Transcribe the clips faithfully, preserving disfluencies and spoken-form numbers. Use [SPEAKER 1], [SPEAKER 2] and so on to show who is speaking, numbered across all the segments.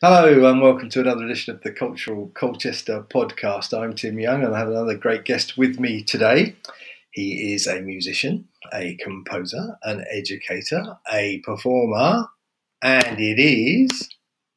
[SPEAKER 1] Hello and welcome to another edition of the Cultural Colchester podcast. I'm Tim Young and I have another great guest with me today. He is a musician, a composer, an educator, a performer, and it is...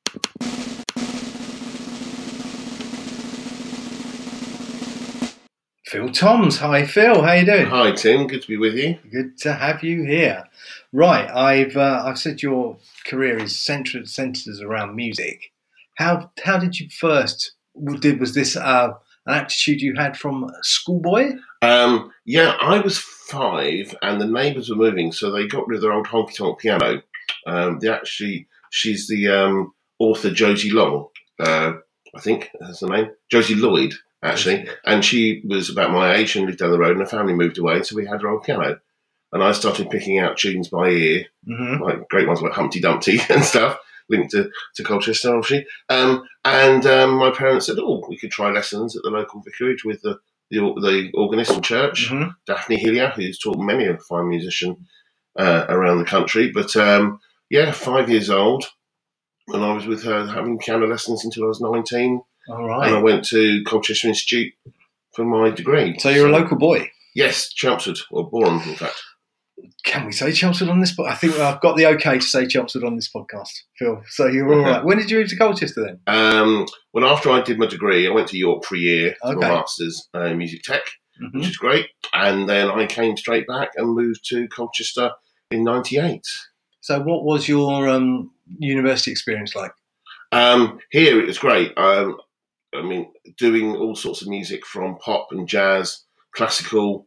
[SPEAKER 1] Phil Toms. Hi Phil, how you doing?
[SPEAKER 2] Hi Tim, good to be with you.
[SPEAKER 1] Good to have you here. Right, I've uh, I've said your career is centred centres around music. How how did you first? Did was this uh, an aptitude you had from schoolboy?
[SPEAKER 2] Um, yeah, I was five, and the neighbours were moving, so they got rid of their old honky tonk piano. Um, they actually, she's the um, author Josie Long, uh, I think that's the name, Josie Lloyd. Actually, and she was about my age and lived down the road, and her family moved away, so we had her old piano. And I started picking out tunes by ear, mm-hmm. like great ones like Humpty Dumpty and stuff, linked to, to Colchester, obviously. Um, and um, my parents said, oh, we could try lessons at the local vicarage with the the, the organist in church, mm-hmm. Daphne Hillier, who's taught many a fine musician uh, around the country. But um, yeah, five years old, and I was with her having piano lessons until I was nineteen.
[SPEAKER 1] All right.
[SPEAKER 2] And I went to Colchester Institute for my degree.
[SPEAKER 1] So you're so, a local boy?
[SPEAKER 2] Yes, Chelmsford, or Boreham, in fact.
[SPEAKER 1] Can we say Chelmsford on this podcast? I think I've got the okay to say Chelmsford on this podcast, Phil. So you're all right. When did you move to Colchester then?
[SPEAKER 2] Um, well, after I did my degree, I went to York for a year for
[SPEAKER 1] okay.
[SPEAKER 2] my Masters uh, in Music Tech,
[SPEAKER 1] mm-hmm.
[SPEAKER 2] which is great. And then I came straight back and moved to Colchester in ninety-eight.
[SPEAKER 1] So what was your um, university experience like?
[SPEAKER 2] Um, here it was great. Um, I mean, doing all sorts of music from pop and jazz, classical,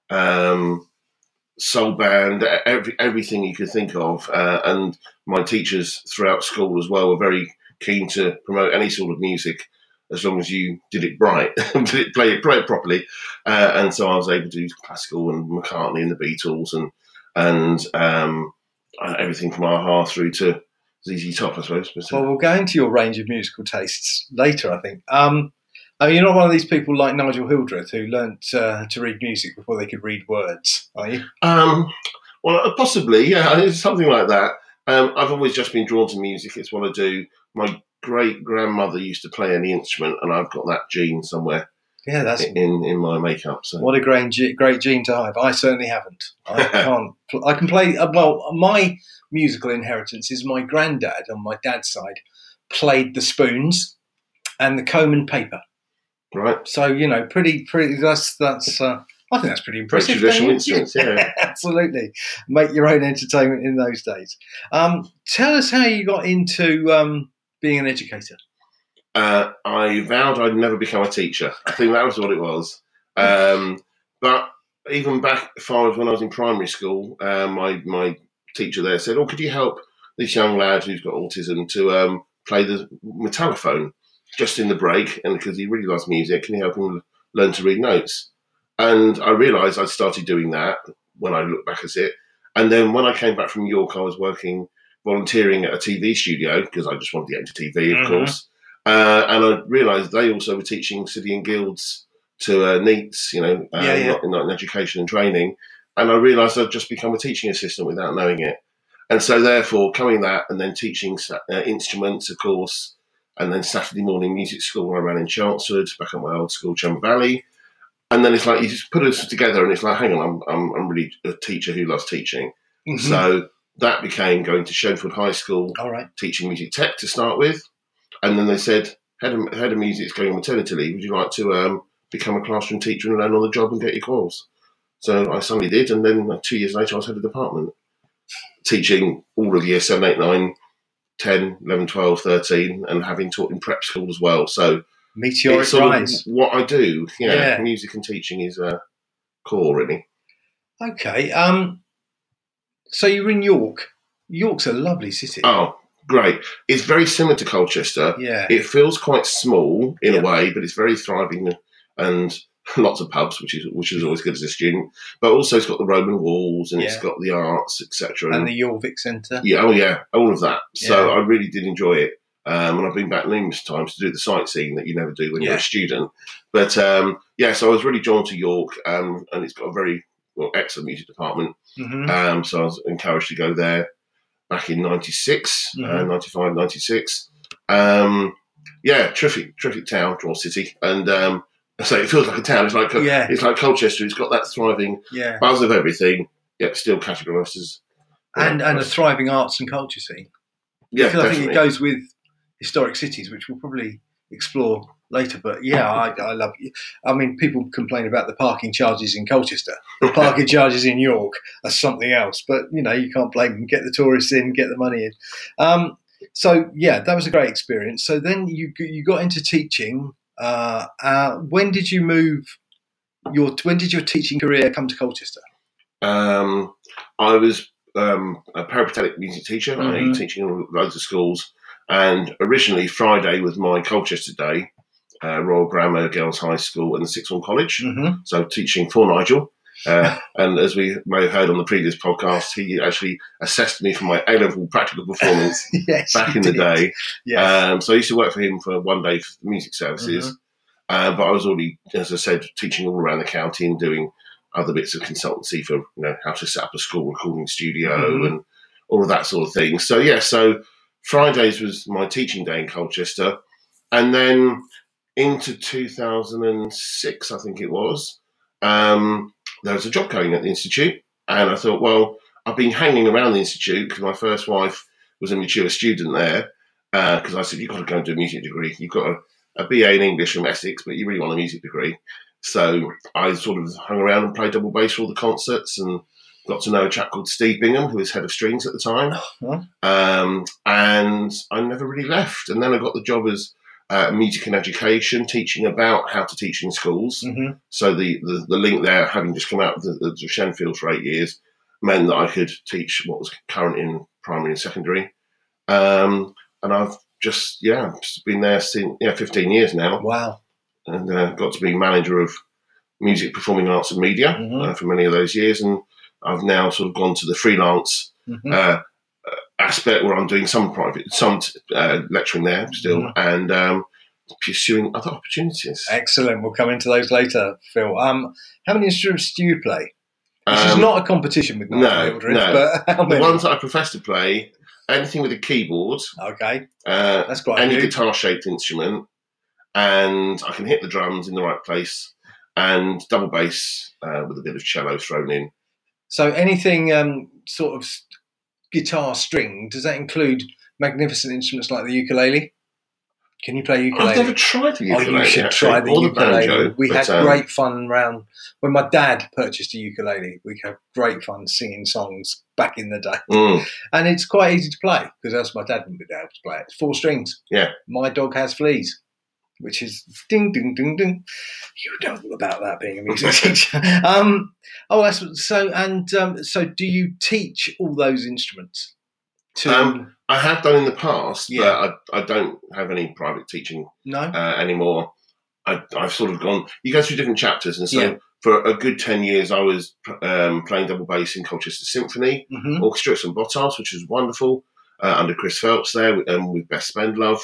[SPEAKER 2] um, soul band, every, everything you could think of. Uh, and my teachers throughout school as well were very keen to promote any sort of music as long as you did it right, did it, play, it, play it properly. Uh, and so I was able to do classical and McCartney and the Beatles and and um, everything from a-ha through to Z Z Top, I suppose. But, uh,
[SPEAKER 1] well, we'll go into your range of musical tastes later, I think. Um, I mean, you're not one of these people like Nigel Hildreth who learnt uh, to read music before they could read words, are you?
[SPEAKER 2] Um, well, possibly, yeah, it's something like that. Um, I've always just been drawn to music. It's what I do. My great-grandmother used to play any instrument, and I've got that gene somewhere.
[SPEAKER 1] Yeah, that's
[SPEAKER 2] in, in my makeup. So.
[SPEAKER 1] What a great, great gene to have. I certainly haven't. I can't. I can play. Well, my musical inheritance is my granddad on my dad's side played the spoons and the comb and paper.
[SPEAKER 2] Right.
[SPEAKER 1] So you know, pretty, pretty. That's that's. Uh, I think that's pretty impressive.
[SPEAKER 2] Traditional instruments, yeah.
[SPEAKER 1] Absolutely. Make your own entertainment in those days. Um, tell us how you got into um, being an educator.
[SPEAKER 2] Uh, I vowed I'd never become a teacher. I think that was what it was. Um, but even back as far as when I was in primary school, uh, my my teacher there said, "Oh, could you help this young lad who's got autism to um, play the metallophone just in the break? And because he really loves music, can you help him learn to read notes?" And I realised I'd started doing that when I look back at it. And then when I came back from York, I was working volunteering at a T V studio because I just wanted to get into T V, of mm-hmm. course. Uh, and I realised they also were teaching city and guilds to uh, NEETs, you know, uh,
[SPEAKER 1] yeah, yeah.
[SPEAKER 2] Not, not in education and training. And I realised I'd just become a teaching assistant without knowing it. And so therefore, coming that and then teaching uh, instruments, of course, and then Saturday morning music school I ran in Chelmsford, back at my old school, Chamber Valley. And then it's like, you just put us together and it's like, hang on, I'm I'm, I'm really a teacher who loves teaching. Mm-hmm. So that became going to Shenfield High School,
[SPEAKER 1] All right.
[SPEAKER 2] teaching music tech to start with. And then they said, head of, head of music's going on maternity leave. Would you like to um, become a classroom teacher and learn on the job and get your quals? So I suddenly did. And then uh, two years later, I was head of department, teaching all of year seven, eight, nine, ten, eleven, twelve, thirteen, and having taught in prep school as well. So
[SPEAKER 1] meteoric
[SPEAKER 2] it's sort
[SPEAKER 1] rise.
[SPEAKER 2] of what I do. Yeah,
[SPEAKER 1] yeah.
[SPEAKER 2] Music and teaching is uh, core, really.
[SPEAKER 1] Okay. Um. So you're in York. York's a lovely city.
[SPEAKER 2] Oh, great. It's very similar to Colchester.
[SPEAKER 1] Yeah.
[SPEAKER 2] It feels quite small in
[SPEAKER 1] yeah.
[SPEAKER 2] a way, but it's very thriving and lots of pubs, which is which is always good as a student. But also it's got the Roman walls and yeah. it's got the arts, et cetera.
[SPEAKER 1] And the Jorvik Centre.
[SPEAKER 2] Yeah, oh yeah, all of that. So
[SPEAKER 1] yeah.
[SPEAKER 2] I really did enjoy it. Um, and I've been back numerous times to do the sightseeing that you never do when
[SPEAKER 1] yeah.
[SPEAKER 2] you're a student. But um, yeah, so I was really drawn to York, um, and it's got a very well, excellent music department.
[SPEAKER 1] Mm-hmm.
[SPEAKER 2] Um, so I was encouraged to go there back in ninety-six, mm-hmm. uh, ninety-five, ninety-six. Um, yeah, terrific, terrific town or city, and um, so it feels like a town. It's like a,
[SPEAKER 1] Yeah.
[SPEAKER 2] it's like Colchester. It's got that thriving
[SPEAKER 1] Yeah.
[SPEAKER 2] buzz of everything, yet still categorised as
[SPEAKER 1] And
[SPEAKER 2] yeah,
[SPEAKER 1] and a
[SPEAKER 2] as-
[SPEAKER 1] thriving arts and culture scene.
[SPEAKER 2] yeah,
[SPEAKER 1] Because I think
[SPEAKER 2] definitely.
[SPEAKER 1] it goes with historic cities, which we'll probably explore later. But yeah, I, I love it. I mean, people complain about the parking charges in Colchester. The parking charges in York are something else. But, you know, you can't blame them. Get the tourists in, get the money in. Um, so, yeah, that was a great experience. So then you you got into teaching. Uh, uh, when did you move your, when did your teaching career come to Colchester?
[SPEAKER 2] Um, I was um, a peripatetic music teacher.
[SPEAKER 1] Mhm.
[SPEAKER 2] I teaching in loads of schools, and originally Friday was my Colchester day, uh, Royal Grammar Girls High School and the Sixth Form College.
[SPEAKER 1] Mm-hmm.
[SPEAKER 2] So teaching for Nigel. Uh, and as we may have heard on the previous podcast, he actually assessed me for my A-level practical performance
[SPEAKER 1] Yes,
[SPEAKER 2] back
[SPEAKER 1] you
[SPEAKER 2] in the
[SPEAKER 1] did.
[SPEAKER 2] day.
[SPEAKER 1] Yes.
[SPEAKER 2] Um, so I used to work for him for one day for the music services.
[SPEAKER 1] Mhm.
[SPEAKER 2] Uh, but I was already, as I said, teaching all around the county and doing other bits of consultancy for, you know, how to set up a school recording studio
[SPEAKER 1] Mhm.
[SPEAKER 2] and all of that sort of thing. So, yeah, so Fridays was my teaching day in Colchester. And then into two thousand six, I think it was, um, there was a job going at the Institute. And I thought, well, I've been hanging around the Institute because my first wife was a mature student there. Because uh, I said, you've got to go and do a music degree. You've got a, a B A in English from Essex, but you really want a music degree. So I sort of hung around and played double bass for all the concerts and got to know a chap called Steve Bingham, who was head of strings at the time.
[SPEAKER 1] Huh?
[SPEAKER 2] Um, and I never really left. And then I got the job as uh, music and education, teaching about how to teach in schools.
[SPEAKER 1] Mhm.
[SPEAKER 2] So the, the, the link there, having just come out of the, the Shenfield for eight years, meant that I could teach what was current in primary and secondary. Um, and I've just, yeah, just been there since, yeah, fifteen years now.
[SPEAKER 1] Wow.
[SPEAKER 2] And uh, got to be manager of music, performing arts and media
[SPEAKER 1] Mhm.
[SPEAKER 2] uh, for many of those years. And I've now sort of gone to the freelance
[SPEAKER 1] Mhm.
[SPEAKER 2] uh, aspect where I'm doing some private, some uh, lecturing there still,
[SPEAKER 1] Mhm.
[SPEAKER 2] and um, pursuing other opportunities.
[SPEAKER 1] Excellent. We'll come into those later, Phil. Um, how many instruments do you play? This is
[SPEAKER 2] Um,
[SPEAKER 1] not a competition with Nigel
[SPEAKER 2] no,
[SPEAKER 1] Hildreth,
[SPEAKER 2] no.
[SPEAKER 1] but how
[SPEAKER 2] The
[SPEAKER 1] many?
[SPEAKER 2] ones that I profess to play, anything with a keyboard,
[SPEAKER 1] Okay,
[SPEAKER 2] uh,
[SPEAKER 1] that's quite
[SPEAKER 2] any
[SPEAKER 1] new.
[SPEAKER 2] guitar-shaped instrument, and I can hit the drums in the right place, and double bass uh, with a bit of cello thrown in.
[SPEAKER 1] So anything um, sort of s- guitar string, does that include magnificent instruments like the ukulele? Can you play ukulele?
[SPEAKER 2] I've never tried the
[SPEAKER 1] Oh,
[SPEAKER 2] ukulele.
[SPEAKER 1] you should
[SPEAKER 2] actually,
[SPEAKER 1] try the
[SPEAKER 2] or the
[SPEAKER 1] ukulele.
[SPEAKER 2] banjo.
[SPEAKER 1] We
[SPEAKER 2] but,
[SPEAKER 1] had
[SPEAKER 2] um,
[SPEAKER 1] great fun around when my dad purchased a ukulele. We had great fun singing songs back in the day,
[SPEAKER 2] mm,
[SPEAKER 1] and it's quite easy to play because else my dad wouldn't be able to play it. It's four strings.
[SPEAKER 2] Yeah.
[SPEAKER 1] My dog has fleas, which is ding ding ding ding. You know all about that being a music teacher. Um, oh, that's so. And um, so, do you teach all those instruments? To
[SPEAKER 2] Um, I have done in the past,
[SPEAKER 1] Yeah.
[SPEAKER 2] but I, I don't have any private teaching
[SPEAKER 1] no.
[SPEAKER 2] uh, anymore. I, I've sort of gone. You go through different chapters, and so
[SPEAKER 1] Yeah.
[SPEAKER 2] for a good ten years, I was um, playing double bass in Colchester Symphony
[SPEAKER 1] Mhm.
[SPEAKER 2] Orchestra at Saint Bottards, which was wonderful, uh, under Chris Phelps there, um, with Best Spend Love.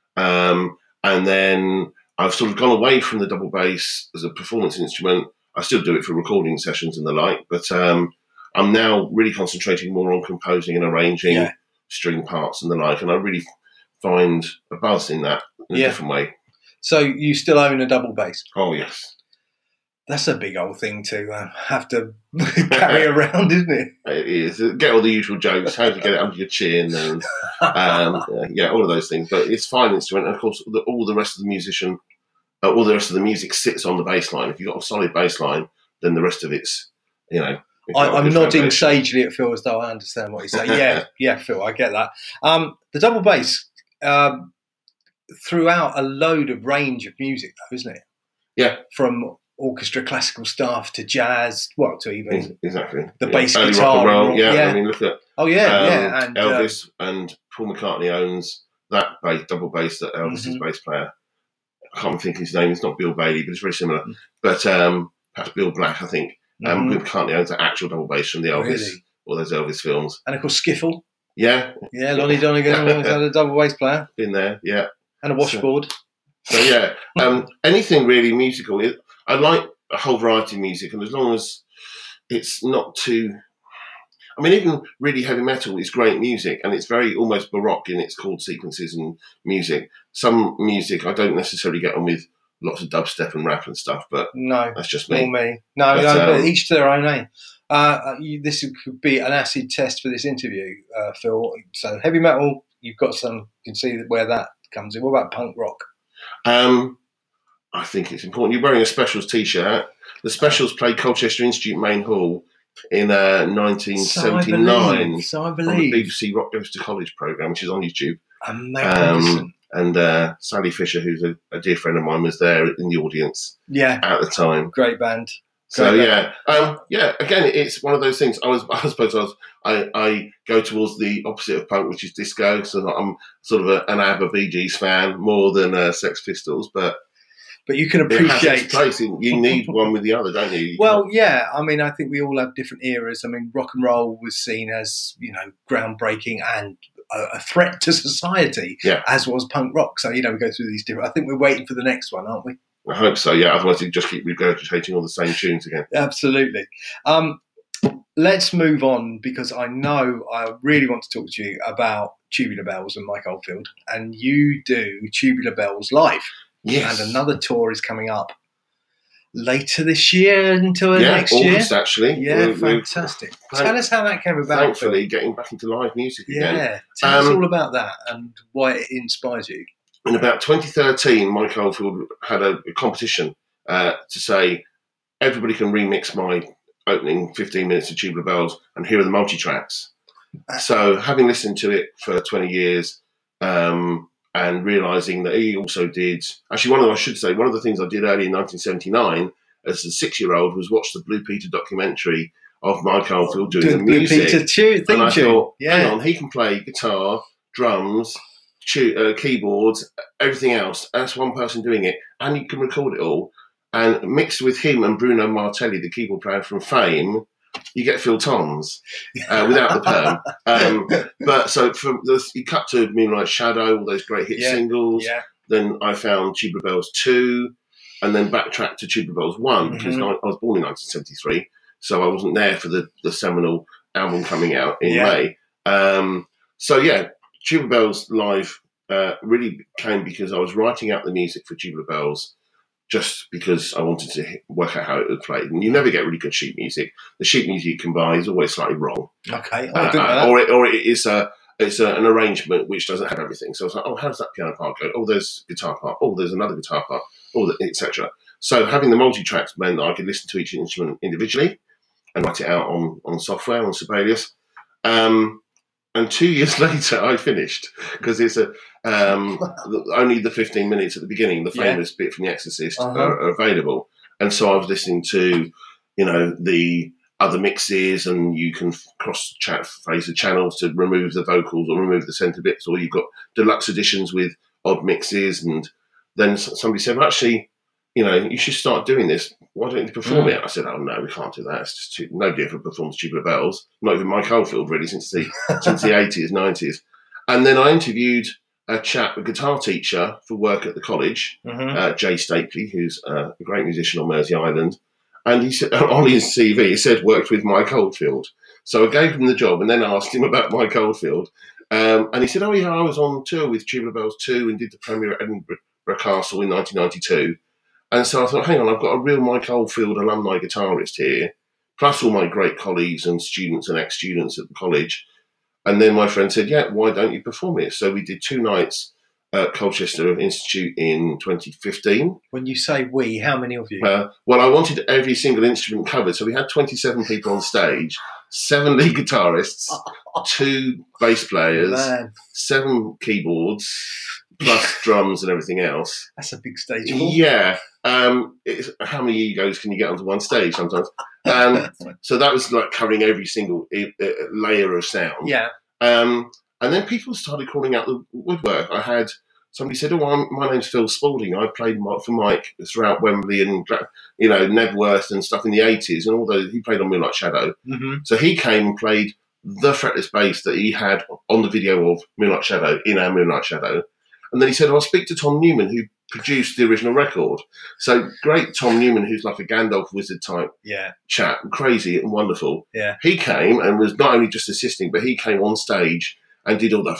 [SPEAKER 2] Um, and then I've sort of gone away from the double bass as a performance instrument. I still do it for recording sessions and the like, but um, I'm now really concentrating more on composing and arranging
[SPEAKER 1] Yeah.
[SPEAKER 2] string parts and the like, and I really find a buzz in that in
[SPEAKER 1] Yeah.
[SPEAKER 2] a different way.
[SPEAKER 1] So you still own a double bass?
[SPEAKER 2] Oh, yes.
[SPEAKER 1] That's a big old thing to uh, have to carry around, isn't it?
[SPEAKER 2] It is. Get all the usual jokes, how to get it under your chin, and um, yeah, all of those things. But it's a fine instrument, and of course, the, all the rest of the musician, uh, all the rest of the music sits on the bass line. If you've got a solid bass line, then the rest of it's, you know. you've
[SPEAKER 1] I,
[SPEAKER 2] got a
[SPEAKER 1] I'm
[SPEAKER 2] good
[SPEAKER 1] nodding
[SPEAKER 2] foundation.
[SPEAKER 1] sagely at Phil as though I understand what he's saying. Yeah, yeah, Phil, I get that. Um, the double bass um, throughout a load of range of music, though, isn't it?
[SPEAKER 2] Yeah.
[SPEAKER 1] From orchestra, classical stuff to jazz, well, to even
[SPEAKER 2] Ex- Exactly.
[SPEAKER 1] the
[SPEAKER 2] yeah.
[SPEAKER 1] bass
[SPEAKER 2] Early
[SPEAKER 1] guitar.
[SPEAKER 2] rock and roll.
[SPEAKER 1] rock-
[SPEAKER 2] Yeah.
[SPEAKER 1] yeah.
[SPEAKER 2] I mean, look at
[SPEAKER 1] Oh yeah,
[SPEAKER 2] um,
[SPEAKER 1] yeah, and uh,
[SPEAKER 2] Elvis and Paul McCartney owns that bass, double bass that Elvis is
[SPEAKER 1] Mhm.
[SPEAKER 2] bass player. I can't think his name. It's not Bill Bailey, but it's very similar.
[SPEAKER 1] Mm.
[SPEAKER 2] But um, perhaps Bill Black, I think. Um,
[SPEAKER 1] mhm.
[SPEAKER 2] Bill McCartney owns the actual double bass from the Elvis,
[SPEAKER 1] Really?
[SPEAKER 2] all those Elvis films.
[SPEAKER 1] And of course Skiffle.
[SPEAKER 2] Yeah,
[SPEAKER 1] Yeah, Lonnie Donegan always had a double bass player
[SPEAKER 2] been there. Yeah.
[SPEAKER 1] and a washboard.
[SPEAKER 2] So yeah, um, anything really musical. It, I like a whole variety of music, and as long as it's not too, I mean, even really heavy metal is great music, and it's very almost baroque in its chord sequences and music. Some music I don't necessarily get on with, lots of dubstep and rap and stuff, but
[SPEAKER 1] no,
[SPEAKER 2] that's just me.
[SPEAKER 1] Or me. No,
[SPEAKER 2] But,
[SPEAKER 1] no, but
[SPEAKER 2] um,
[SPEAKER 1] each to their own. Eh? Uh, you, this could be an acid test for this interview, uh, Phil. So heavy metal, you've got some. You can see where that comes in. What about punk rock?
[SPEAKER 2] Um, I think it's important. You're wearing a Specials t-shirt. The Specials played Colchester Institute Main Hall in uh, nineteen seventy-nine
[SPEAKER 1] So I
[SPEAKER 2] on the
[SPEAKER 1] believe.
[SPEAKER 2] B B C Rock Goes to College programme, which is on YouTube.
[SPEAKER 1] Magnificent.
[SPEAKER 2] Um, and uh, Sally Fisher, who's a, a dear friend of mine, was there in the audience
[SPEAKER 1] Yeah,
[SPEAKER 2] at the time.
[SPEAKER 1] great band.
[SPEAKER 2] So
[SPEAKER 1] Great
[SPEAKER 2] yeah, um, yeah. Again, it's one of those things. I was, I suppose, I was, I, I go towards the opposite of punk, which is disco. So I'm sort of a, an ABBA, Bee Gees fan more than uh, Sex Pistols, but
[SPEAKER 1] But you can
[SPEAKER 2] it has
[SPEAKER 1] appreciate.
[SPEAKER 2] its place. In, you need one with the other, don't you? You
[SPEAKER 1] Well,
[SPEAKER 2] can't-
[SPEAKER 1] yeah. I mean, I think we all have different eras. I mean, rock and roll was seen as, you know, groundbreaking and a, a threat to society,
[SPEAKER 2] Yeah.
[SPEAKER 1] as was punk rock. So, you know, we go through these different. I think we're waiting for the next one, aren't we?
[SPEAKER 2] I hope so. Yeah, otherwise you just keep regurgitating all the same tunes again.
[SPEAKER 1] Absolutely. Um, let's move on, because I know I really want to talk to you about Tubular Bells and Mike Oldfield. And you do Tubular Bells live.
[SPEAKER 2] Yes,
[SPEAKER 1] And another tour is coming up later this year until
[SPEAKER 2] yeah,
[SPEAKER 1] next
[SPEAKER 2] August
[SPEAKER 1] year.
[SPEAKER 2] actually.
[SPEAKER 1] Yeah,
[SPEAKER 2] We're- we're
[SPEAKER 1] fantastic.
[SPEAKER 2] thank-
[SPEAKER 1] Tell us how that came about.
[SPEAKER 2] thankfully getting back into live music
[SPEAKER 1] Phil.
[SPEAKER 2] again.
[SPEAKER 1] Yeah, tell us
[SPEAKER 2] Um,
[SPEAKER 1] all about that and why it inspires you.
[SPEAKER 2] In about twenty thirteen, Mike Oldfield had a, a competition uh, to say everybody can remix my opening fifteen minutes of Tubular Bells, and here are the multi-tracks. So having listened to it for twenty years um, and realising that he also did, actually one of the, I should say, one of the things I did early in nineteen seventy-nine as a six-year-old was watch the Blue Peter documentary of Mike Oldfield doing
[SPEAKER 1] Doing
[SPEAKER 2] the
[SPEAKER 1] Blue
[SPEAKER 2] music.
[SPEAKER 1] Peter tu- theme
[SPEAKER 2] And I
[SPEAKER 1] tune.
[SPEAKER 2] thought,
[SPEAKER 1] Yeah.
[SPEAKER 2] hang on, he can play guitar, drums, tu- uh, keyboards, everything else. That's one person doing it, and you can record it all. And mixed with him and Bruno Martelli, the keyboard player from Fame, you get Phil Tons uh, without the perm. Um, but so from the, you cut to Moonlight Shadow, all those great hit
[SPEAKER 1] Yeah,
[SPEAKER 2] singles.
[SPEAKER 1] Yeah.
[SPEAKER 2] Then I found Tubular Bells two, and then backtracked to Tubular Bells one because
[SPEAKER 1] Mhm.
[SPEAKER 2] I was born in nineteen seventy-three, so I wasn't there for the, the seminal album coming out in
[SPEAKER 1] Yeah.
[SPEAKER 2] May. Um, so yeah, Tubular Bells live uh, really came because I was writing out the music for Tubular Bells just because I wanted to work out how it would play. And you never get really good sheet music. The sheet music you can buy is always slightly wrong.
[SPEAKER 1] Okay. Oh, I
[SPEAKER 2] Uh,
[SPEAKER 1] didn't know
[SPEAKER 2] uh,
[SPEAKER 1] that.
[SPEAKER 2] or, it, or it is a, it's a, an arrangement which doesn't have everything. So it's like, oh, how does that piano part go? Oh, there's guitar part. Oh, there's another guitar part. Oh, et cetera. So having the multi-tracks meant that I could listen to each instrument individually and write it out on, on software, on Sibelius. Um, and two years later, I finished because it's a um, only the fifteen minutes at the beginning, the
[SPEAKER 1] Yeah.
[SPEAKER 2] famous bit from The Exorcist,
[SPEAKER 1] Uh-huh.
[SPEAKER 2] are, are available. And so I was listening to, you know, the other mixes, and you can cross chat phase the channels to remove the vocals or remove the centre bits, or you've got deluxe editions with odd mixes. And then somebody said, well, actually, you know, you should start doing this. Why don't you perform
[SPEAKER 1] Mm.
[SPEAKER 2] it? I said, oh no, we can't do that. It's just too, nobody ever performs Tubular Bells. Not even Mike Oldfield, really, since the since the eighties, nineties. And then I interviewed a chap, a guitar teacher for work at the college,
[SPEAKER 1] Mhm.
[SPEAKER 2] uh, Jay Stapley, who's uh, a great musician on Mersey Island. And he said, on his C V, he said worked with Mike Oldfield. So I gave him the job and then asked him about Mike Oldfield. Um, and he said, oh yeah, I was on tour with Tubular Bells two and did the premiere at Edinburgh Castle in nineteen ninety-two. And so I thought, hang on, I've got a real Mike Oldfield alumni guitarist here, plus all my great colleagues and students and ex-students at the college. And then my friend said, yeah, why don't you perform it? So we did two nights at Colchester Institute in twenty fifteen.
[SPEAKER 1] When you say we, how many of you?
[SPEAKER 2] Uh, well, I wanted every single instrument covered. So we had twenty-seven people on stage, seven lead guitarists, two bass players,
[SPEAKER 1] Man,
[SPEAKER 2] seven keyboards, plus drums and everything else.
[SPEAKER 1] that's a big stage. full.
[SPEAKER 2] Yeah. Um, it's, how many egos can you get onto one stage sometimes? Um, so that was like covering every single uh, layer of sound.
[SPEAKER 1] Yeah.
[SPEAKER 2] Um, and then people started calling out the woodwork. I had somebody said, "Oh, I'm, my name's Phil Spalding. I played for Mike throughout Wembley and you know Nebworth and stuff in the eighties, and all those. He played on Moonlight Shadow.
[SPEAKER 1] Mm-hmm.
[SPEAKER 2] So he came and played the fretless bass that he had on the video of Moonlight Shadow in our Moonlight Shadow." And then he said, oh, I'll speak to Tom Newman, who produced the original record. So great Tom Newman, who's like a Gandalf wizard type
[SPEAKER 1] Yeah.
[SPEAKER 2] chap, crazy and wonderful.
[SPEAKER 1] Yeah.
[SPEAKER 2] He came and was not only just assisting, but he came on stage and did all that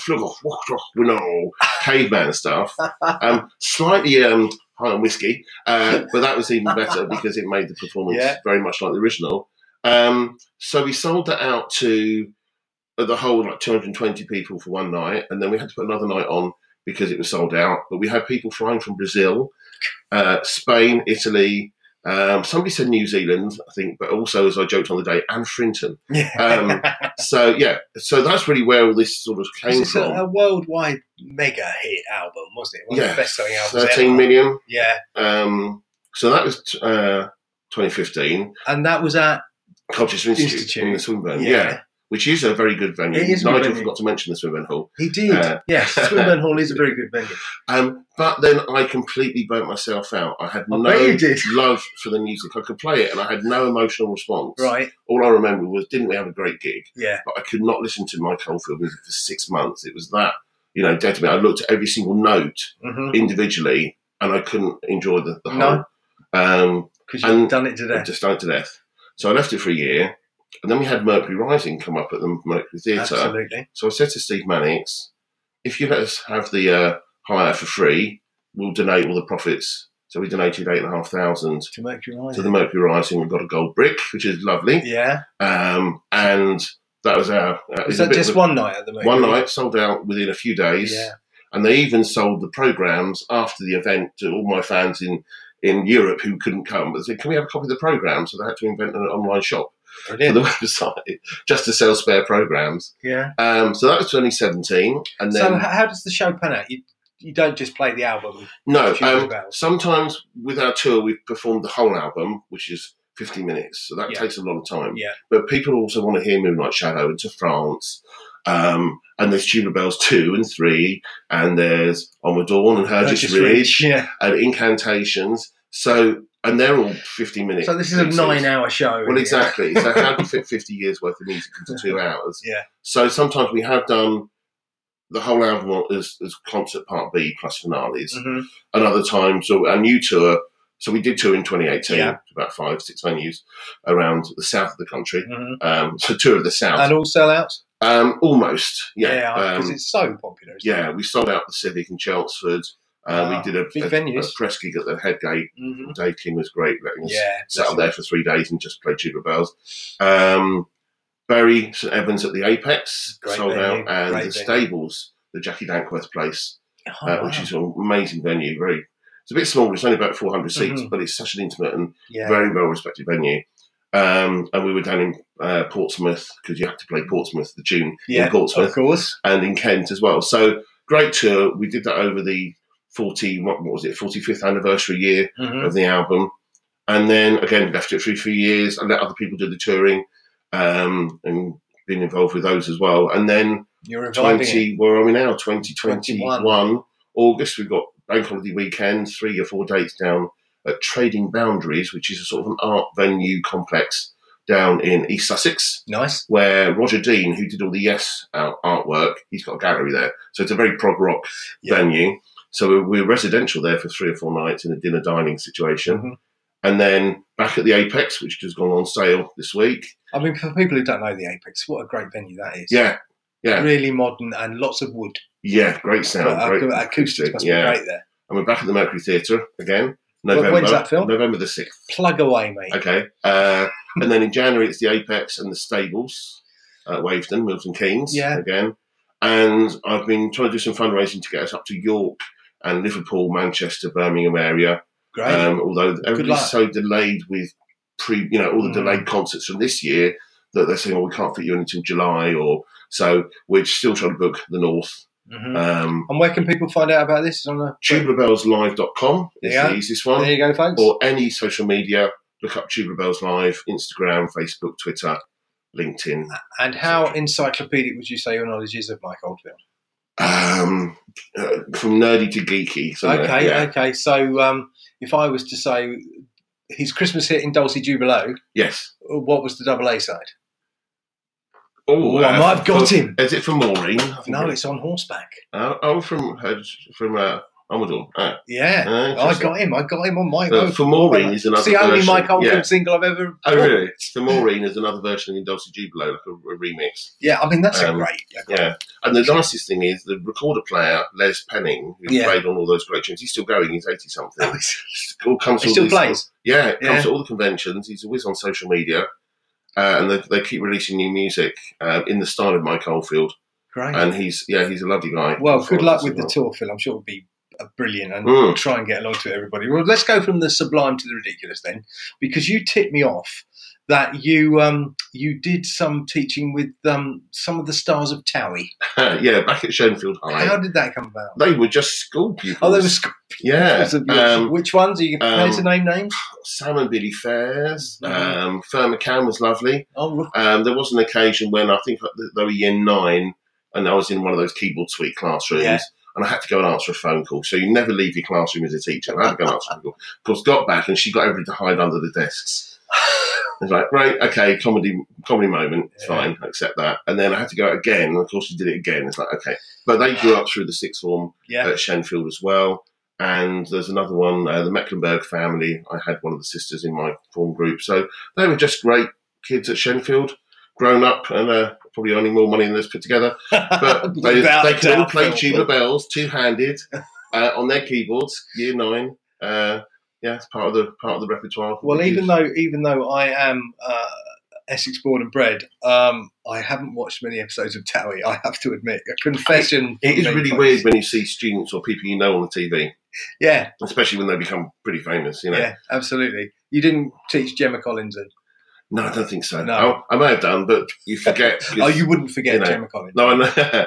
[SPEAKER 2] you know, caveman stuff. Um, slightly um, high on whiskey, uh, but that was even better because it made the performance
[SPEAKER 1] Yeah.
[SPEAKER 2] very much like the original. Um, so we sold that out to uh, the whole like two hundred twenty people for one night, and then we had to put another night on because it was sold out. But we had people flying from Brazil, uh, Spain, Italy. Um, somebody said New Zealand, I think, but also, as I joked on the day, Anne Frinton.
[SPEAKER 1] Yeah.
[SPEAKER 2] Um, so, yeah, so that's really where all this sort of came
[SPEAKER 1] It's
[SPEAKER 2] from.
[SPEAKER 1] a, a worldwide mega hit album, wasn't it? One
[SPEAKER 2] yeah,
[SPEAKER 1] of the best-selling albums
[SPEAKER 2] thirteen
[SPEAKER 1] ever.
[SPEAKER 2] million.
[SPEAKER 1] Yeah.
[SPEAKER 2] Um, so that was uh, twenty fifteen.
[SPEAKER 1] And that was at
[SPEAKER 2] Colchester Institute,
[SPEAKER 1] Institute.
[SPEAKER 2] in the Swinburne,
[SPEAKER 1] Yeah.
[SPEAKER 2] yeah. Which is a very good venue.
[SPEAKER 1] It is a good
[SPEAKER 2] Nigel
[SPEAKER 1] venue.
[SPEAKER 2] forgot to mention the Swinburne Hall.
[SPEAKER 1] He did.
[SPEAKER 2] Uh,
[SPEAKER 1] yes, Swinburne Hall is a very good venue.
[SPEAKER 2] Um, but then I completely burnt myself out. I had
[SPEAKER 1] I
[SPEAKER 2] no
[SPEAKER 1] bet you did.
[SPEAKER 2] love for the music. I could play it and I had no emotional response.
[SPEAKER 1] Right.
[SPEAKER 2] All I remember was, didn't we have a great gig?
[SPEAKER 1] Yeah.
[SPEAKER 2] But I could not listen to Mike Oldfield music for six months. It was that, you know, dead to me. I looked at every single note
[SPEAKER 1] Mm-hmm.
[SPEAKER 2] individually and I couldn't enjoy the, the
[SPEAKER 1] No.
[SPEAKER 2] whole. Um,
[SPEAKER 1] Because you've
[SPEAKER 2] and
[SPEAKER 1] done it to
[SPEAKER 2] I
[SPEAKER 1] death.
[SPEAKER 2] just done it to death. So I left it for a year. And then we had Mercury Rising come up at the Mercury Theatre.
[SPEAKER 1] Absolutely.
[SPEAKER 2] So I said to Steve Mannix, if you let us have the uh, hire for free, we'll donate all the profits. So we donated eight and a half thousand
[SPEAKER 1] To Mercury Rising.
[SPEAKER 2] to the Mercury Rising. We got a gold brick, which is lovely.
[SPEAKER 1] Yeah.
[SPEAKER 2] Um, and that was our. Uh,
[SPEAKER 1] Was
[SPEAKER 2] it's a
[SPEAKER 1] that
[SPEAKER 2] bit
[SPEAKER 1] just
[SPEAKER 2] of a-
[SPEAKER 1] one night at the Mercury?
[SPEAKER 2] one night, sold out within a few days.
[SPEAKER 1] Yeah.
[SPEAKER 2] And they even sold the programmes after the event to all my fans in, in Europe who couldn't come. But they said, can we have a copy of the programme? So they had to invent an online shop for
[SPEAKER 1] Brilliant.
[SPEAKER 2] the website just to sell spare programmes.
[SPEAKER 1] Yeah.
[SPEAKER 2] Um, so that was twenty seventeen. And then
[SPEAKER 1] So h- how does the show pan out? You you don't just play the album.
[SPEAKER 2] No,
[SPEAKER 1] Tubular
[SPEAKER 2] um,
[SPEAKER 1] Bells.
[SPEAKER 2] sometimes with our tour we've performed the whole album, which is fifty minutes, so that
[SPEAKER 1] Yeah.
[SPEAKER 2] takes a lot of time.
[SPEAKER 1] Yeah.
[SPEAKER 2] But people also want to hear Moonlight Shadow and To France, um, and there's Tubular Bells two and three, and there's On the Dawn and Hergest
[SPEAKER 1] Hergest
[SPEAKER 2] Ridge,
[SPEAKER 1] Ridge, yeah.
[SPEAKER 2] and Incantations. So, and they're all fifty minutes.
[SPEAKER 1] So this is a nine-hour show.
[SPEAKER 2] Well,
[SPEAKER 1] yeah.
[SPEAKER 2] exactly. So how do you fit fifty years worth of music into two hours?
[SPEAKER 1] Yeah.
[SPEAKER 2] So sometimes we have done the whole album as, as concert part B plus finales.
[SPEAKER 1] Mhm.
[SPEAKER 2] And other times, so our new tour, so we did tour in twenty eighteen,
[SPEAKER 1] Yeah.
[SPEAKER 2] about five, six venues around the south of the country.
[SPEAKER 1] Mhm.
[SPEAKER 2] Um, so tour of the south.
[SPEAKER 1] And all sellouts.
[SPEAKER 2] Um, almost, yeah.
[SPEAKER 1] because
[SPEAKER 2] um,
[SPEAKER 1] it's so popular. Isn't
[SPEAKER 2] yeah, we sold out the Civic in Chelmsford. Uh,
[SPEAKER 1] Wow.
[SPEAKER 2] we did a,
[SPEAKER 1] Big
[SPEAKER 2] a,
[SPEAKER 1] venues.
[SPEAKER 2] a press gig at the Headgate.
[SPEAKER 1] it? Mhm.
[SPEAKER 2] Dave King was great, letting us
[SPEAKER 1] Yeah.
[SPEAKER 2] sat up
[SPEAKER 1] that's
[SPEAKER 2] there
[SPEAKER 1] right.
[SPEAKER 2] for three days and just played Tubular Bells. Um, Bury St Evans at the Apex,
[SPEAKER 1] Great
[SPEAKER 2] sold
[SPEAKER 1] venue,
[SPEAKER 2] out, and
[SPEAKER 1] great
[SPEAKER 2] the
[SPEAKER 1] venue.
[SPEAKER 2] Stables, the Jackie Dankworth place,
[SPEAKER 1] Oh,
[SPEAKER 2] uh,
[SPEAKER 1] wow.
[SPEAKER 2] which is an amazing venue. Very, it's a bit small. It's only about four hundred seats,
[SPEAKER 1] Mhm.
[SPEAKER 2] but it's such an intimate and
[SPEAKER 1] yeah.
[SPEAKER 2] very well respected venue. Um, and we were down in uh, Portsmouth because you have to play Portsmouth, the tune
[SPEAKER 1] yeah,
[SPEAKER 2] in Portsmouth,
[SPEAKER 1] of course.
[SPEAKER 2] and in Kent as well. So great tour. We did that over the forty, what, what was it, forty-fifth anniversary year
[SPEAKER 1] Mhm.
[SPEAKER 2] of the album. And then again, left it for a few years and let other people do the touring, um, and been involved with those as well. And then
[SPEAKER 1] You're reviving it.
[SPEAKER 2] twenty, where are we now? twenty twenty-one,
[SPEAKER 1] twenty-one.
[SPEAKER 2] August, we've got Bank Holiday Weekend, three or four dates down at Trading Boundaries, which is a sort of an art venue complex down in East Sussex,
[SPEAKER 1] Nice.
[SPEAKER 2] where Roger Dean, who did all the Yes art- artwork, he's got a gallery there. So it's a very prog rock
[SPEAKER 1] Yeah.
[SPEAKER 2] venue. So we're, we're residential there for three or four nights in a dinner dining situation.
[SPEAKER 1] Mhm.
[SPEAKER 2] And then back at the Apex, which has gone on sale this week.
[SPEAKER 1] I mean, for people who don't know the Apex, what a great venue that is.
[SPEAKER 2] Yeah, yeah,
[SPEAKER 1] Really modern and lots of wood.
[SPEAKER 2] yeah, great sound.
[SPEAKER 1] But
[SPEAKER 2] great
[SPEAKER 1] ac- acoustics must
[SPEAKER 2] yeah.
[SPEAKER 1] be great there.
[SPEAKER 2] And we're back at the Mercury Theatre again.
[SPEAKER 1] Well,
[SPEAKER 2] November,
[SPEAKER 1] when's that, Phil?
[SPEAKER 2] November the sixth.
[SPEAKER 1] Plug away, mate.
[SPEAKER 2] Okay. Uh, and then in January, it's the Apex and the Stables at Wavedon, Milton Keynes
[SPEAKER 1] Yeah.
[SPEAKER 2] again. And I've been trying to do some fundraising to get us up to York and Liverpool, Manchester, Birmingham area.
[SPEAKER 1] Great.
[SPEAKER 2] Um, although everybody's
[SPEAKER 1] luck.
[SPEAKER 2] so delayed with pre, you know, all the
[SPEAKER 1] Mm.
[SPEAKER 2] delayed concerts from this year that they're saying, well, we can't fit you in until July, or so we're still trying to book the North.
[SPEAKER 1] Mhm.
[SPEAKER 2] Um,
[SPEAKER 1] And where can people find out about this? On the
[SPEAKER 2] tubular bells live dot com is
[SPEAKER 1] Yeah.
[SPEAKER 2] the easiest one.
[SPEAKER 1] There you go, folks.
[SPEAKER 2] Or any social media, look up Tubular Bells Live, Instagram, Facebook, Twitter, LinkedIn.
[SPEAKER 1] And how encyclopedic would you say your knowledge is of Mike Oldfield?
[SPEAKER 2] Um, uh, from nerdy to geeky. So,
[SPEAKER 1] Okay,
[SPEAKER 2] yeah.
[SPEAKER 1] okay. So um, if I was to say his Christmas hit in Dulcie Jubilee,
[SPEAKER 2] Yes.
[SPEAKER 1] what was the double A side? Oh, I might have got
[SPEAKER 2] for,
[SPEAKER 1] him.
[SPEAKER 2] Is it for Maureen?
[SPEAKER 1] No, it's on horseback.
[SPEAKER 2] Uh, oh, from from uh, Amador. Oh.
[SPEAKER 1] Yeah,
[SPEAKER 2] uh,
[SPEAKER 1] I got him. I got him on my.
[SPEAKER 2] Uh, for Maureen is another.
[SPEAKER 1] It's the only
[SPEAKER 2] version.
[SPEAKER 1] Mike Oldfield
[SPEAKER 2] yeah.
[SPEAKER 1] single I've ever.
[SPEAKER 2] Oh, really? For Maureen is another version of Indulce Jubilo, like a, a remix.
[SPEAKER 1] Yeah, I mean that's
[SPEAKER 2] um,
[SPEAKER 1] a great. A great
[SPEAKER 2] yeah, and the nicest thing is the recorder player Les Penning, who
[SPEAKER 1] Yeah.
[SPEAKER 2] played on all those great tunes. He's still going. He's eighty something. all comes
[SPEAKER 1] he
[SPEAKER 2] all
[SPEAKER 1] still
[SPEAKER 2] these,
[SPEAKER 1] plays.
[SPEAKER 2] Yeah, it comes
[SPEAKER 1] Yeah.
[SPEAKER 2] to all the conventions. He's always on social media. Uh, and they, they keep releasing new music uh, in the style of Mike Oldfield.
[SPEAKER 1] Great.
[SPEAKER 2] And he's, yeah, he's a lovely guy.
[SPEAKER 1] Well, good luck with
[SPEAKER 2] well.
[SPEAKER 1] the tour, Phil. I'm sure it'll be uh, brilliant, and
[SPEAKER 2] Mm.
[SPEAKER 1] try and get along to it, everybody. Well, let's go from the sublime to the ridiculous then, because you tipped me off that you um, you did some teaching with um, some of the stars of Towie.
[SPEAKER 2] yeah, back at Shenfield High.
[SPEAKER 1] How did that come about?
[SPEAKER 2] They were just school pupils.
[SPEAKER 1] Oh, they were school
[SPEAKER 2] Yeah.
[SPEAKER 1] pupils of yours.
[SPEAKER 2] Um,
[SPEAKER 1] Which ones? Are you prepared
[SPEAKER 2] um,
[SPEAKER 1] to name names?
[SPEAKER 2] Sam and Billy Fairs.
[SPEAKER 1] Mhm.
[SPEAKER 2] Um, Fern McCann was lovely.
[SPEAKER 1] Oh, right.
[SPEAKER 2] Um, there was an occasion when I think they were year nine, and I was in one of those keyboard suite classrooms,
[SPEAKER 1] Yeah.
[SPEAKER 2] and I had to go and answer a phone call. So you never leave your classroom as a teacher. I had to go and answer a phone call. Of course, got back, and she got everybody to hide under the desks. It's like, great, okay, comedy comedy moment, it's
[SPEAKER 1] Yeah.
[SPEAKER 2] fine, I accept that. And then I had to go out again, and of course she did it again. It's like, okay. But they grew up through the sixth form
[SPEAKER 1] Yeah.
[SPEAKER 2] at Shenfield as well. And there's another one, uh, the Mecklenburg family. I had one of the sisters in my form group. So they were just great kids at Shenfield, grown up and uh, probably earning more money than us put together. But they,
[SPEAKER 1] Without
[SPEAKER 2] they could all
[SPEAKER 1] doubt,
[SPEAKER 2] play
[SPEAKER 1] Phil.
[SPEAKER 2] tuba bells, two-handed, uh, on their keyboards, year nine. Uh, yeah, it's part of the part of the repertoire.
[SPEAKER 1] Well, even though even though I am uh, Essex born and bred, um, I haven't watched many episodes of Towie. I have to admit, a confession.
[SPEAKER 2] It is
[SPEAKER 1] from me,
[SPEAKER 2] really
[SPEAKER 1] folks.
[SPEAKER 2] weird when you see students or people you know on the T V,
[SPEAKER 1] Yeah,
[SPEAKER 2] especially when they become pretty famous. You know.
[SPEAKER 1] yeah, absolutely. You didn't teach Gemma Collins, then?
[SPEAKER 2] No, I don't think so.
[SPEAKER 1] No.
[SPEAKER 2] Oh, I may have done, but you forget.
[SPEAKER 1] Oh, you wouldn't forget
[SPEAKER 2] you know.
[SPEAKER 1] Gemma Collins.
[SPEAKER 2] No, I know.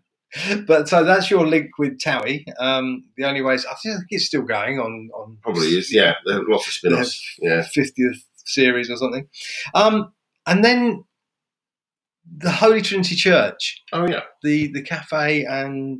[SPEAKER 1] But so that's your link with Towie. Um, the only ways I think it's still going on on
[SPEAKER 2] Probably is. Yeah, there are lots of spin-offs. Yeah.
[SPEAKER 1] fiftieth series or something. Um, and then the Holy Trinity Church,
[SPEAKER 2] Oh yeah.
[SPEAKER 1] the the cafe, and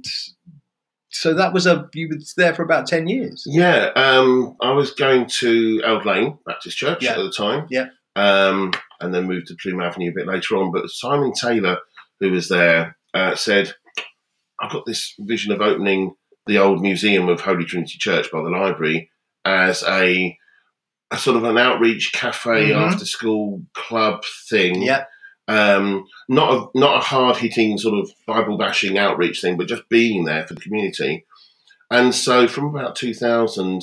[SPEAKER 1] so that was a you were there for about ten years.
[SPEAKER 2] Yeah. Um, I was going to Eld Lane Baptist Church
[SPEAKER 1] Yeah.
[SPEAKER 2] at the time.
[SPEAKER 1] Yeah.
[SPEAKER 2] Um, and then moved to Plume Avenue a bit later on. But Simon Taylor, who was there, uh, said, "I've got this vision of opening the old museum of Holy Trinity Church by the library as a, a sort of an outreach cafe,
[SPEAKER 1] Mhm.
[SPEAKER 2] after school club thing.
[SPEAKER 1] Yeah,
[SPEAKER 2] Um, not a not a hard hitting sort of Bible bashing outreach thing, but just being there for the community." And so, from about two thousand,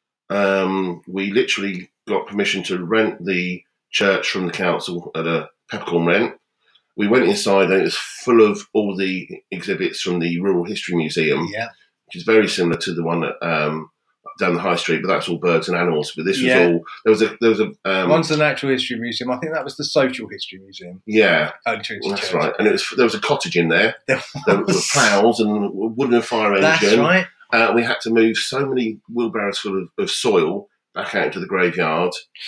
[SPEAKER 2] um, we literally got permission to rent the church from the council at a peppercorn rent. We went inside, and it was full of all the exhibits from the Rural History Museum,
[SPEAKER 1] yeah,
[SPEAKER 2] which is very similar to the one at, um, down the high street, but that's all birds and animals. But this was
[SPEAKER 1] Yeah.
[SPEAKER 2] all there was a there was a um,
[SPEAKER 1] one's the Natural History Museum. I think that was the Social History Museum.
[SPEAKER 2] yeah.
[SPEAKER 1] Holy Trinity
[SPEAKER 2] That's
[SPEAKER 1] Church.
[SPEAKER 2] right, and it was there was a cottage in there.
[SPEAKER 1] There
[SPEAKER 2] There were
[SPEAKER 1] was.
[SPEAKER 2] ploughs and wooden fire engine.
[SPEAKER 1] That's right.
[SPEAKER 2] Uh, we had to move so many wheelbarrows full of, of soil back out into the graveyard,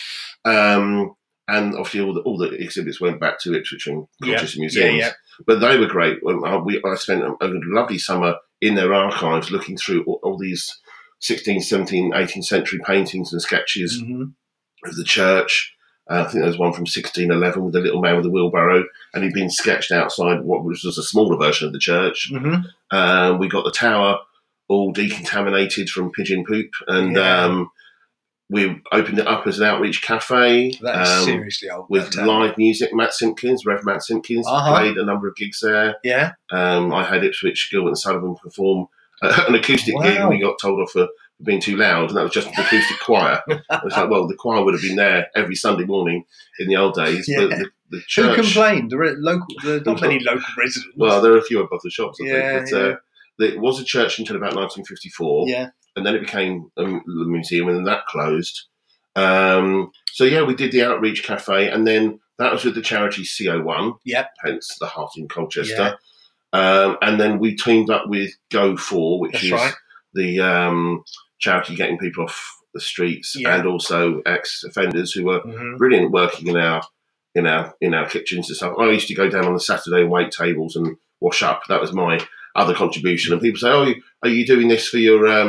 [SPEAKER 2] um, and obviously all the all the exhibits went back to Ipswich and
[SPEAKER 1] Yeah.
[SPEAKER 2] Colchester
[SPEAKER 1] Yeah,
[SPEAKER 2] museums.
[SPEAKER 1] yeah.
[SPEAKER 2] But they were great. Um, I, we, I spent a, a lovely summer in their archives looking through all, all these sixteenth, seventeenth, eighteenth century paintings and sketches
[SPEAKER 1] Mhm.
[SPEAKER 2] of the church. Uh, I think there was one from sixteen eleven with a little man with a wheelbarrow, and he'd been sketched outside what was a smaller version of the church.
[SPEAKER 1] Mhm.
[SPEAKER 2] Um, we got the tower all decontaminated from pigeon poop, and
[SPEAKER 1] Yeah.
[SPEAKER 2] um, we opened it up as an outreach cafe
[SPEAKER 1] That is
[SPEAKER 2] um,
[SPEAKER 1] seriously old.
[SPEAKER 2] with
[SPEAKER 1] that town.
[SPEAKER 2] live music. Matt Simpkins, Rev Matt Simpkins,
[SPEAKER 1] Uh-huh.
[SPEAKER 2] played a number of gigs there.
[SPEAKER 1] Yeah.
[SPEAKER 2] Um, I had Ipswich, Gilbert and Sullivan perform uh, an acoustic gig,
[SPEAKER 1] Wow.
[SPEAKER 2] and we got told off for being too loud, and that was just an acoustic choir. It's like, well, the choir would have been there every Sunday morning in the old days,
[SPEAKER 1] Yeah.
[SPEAKER 2] but the, the
[SPEAKER 1] Who
[SPEAKER 2] church.
[SPEAKER 1] complained? The re- local, the, not many local residents.
[SPEAKER 2] Well, there are a few above the shops, I
[SPEAKER 1] Yeah,
[SPEAKER 2] think. But, uh, it was a church until about nineteen fifty-four,
[SPEAKER 1] yeah.
[SPEAKER 2] and then it became a m- the museum, and then that closed. Um, so, yeah, we did the Outreach Cafe, and then that was with the charity C O one,
[SPEAKER 1] Yep.
[SPEAKER 2] hence the Heart in Colchester. Um, and then we teamed up with Go four, which
[SPEAKER 1] That's
[SPEAKER 2] is
[SPEAKER 1] right.
[SPEAKER 2] the um, charity getting people off the streets,
[SPEAKER 1] Yeah.
[SPEAKER 2] and also ex-offenders who were
[SPEAKER 1] Mhm.
[SPEAKER 2] brilliant working in our in our in our kitchens and stuff. I used to go down on a Saturday and wait tables and wash up. That was my other contribution. And people say, "Oh, are you doing this for your um,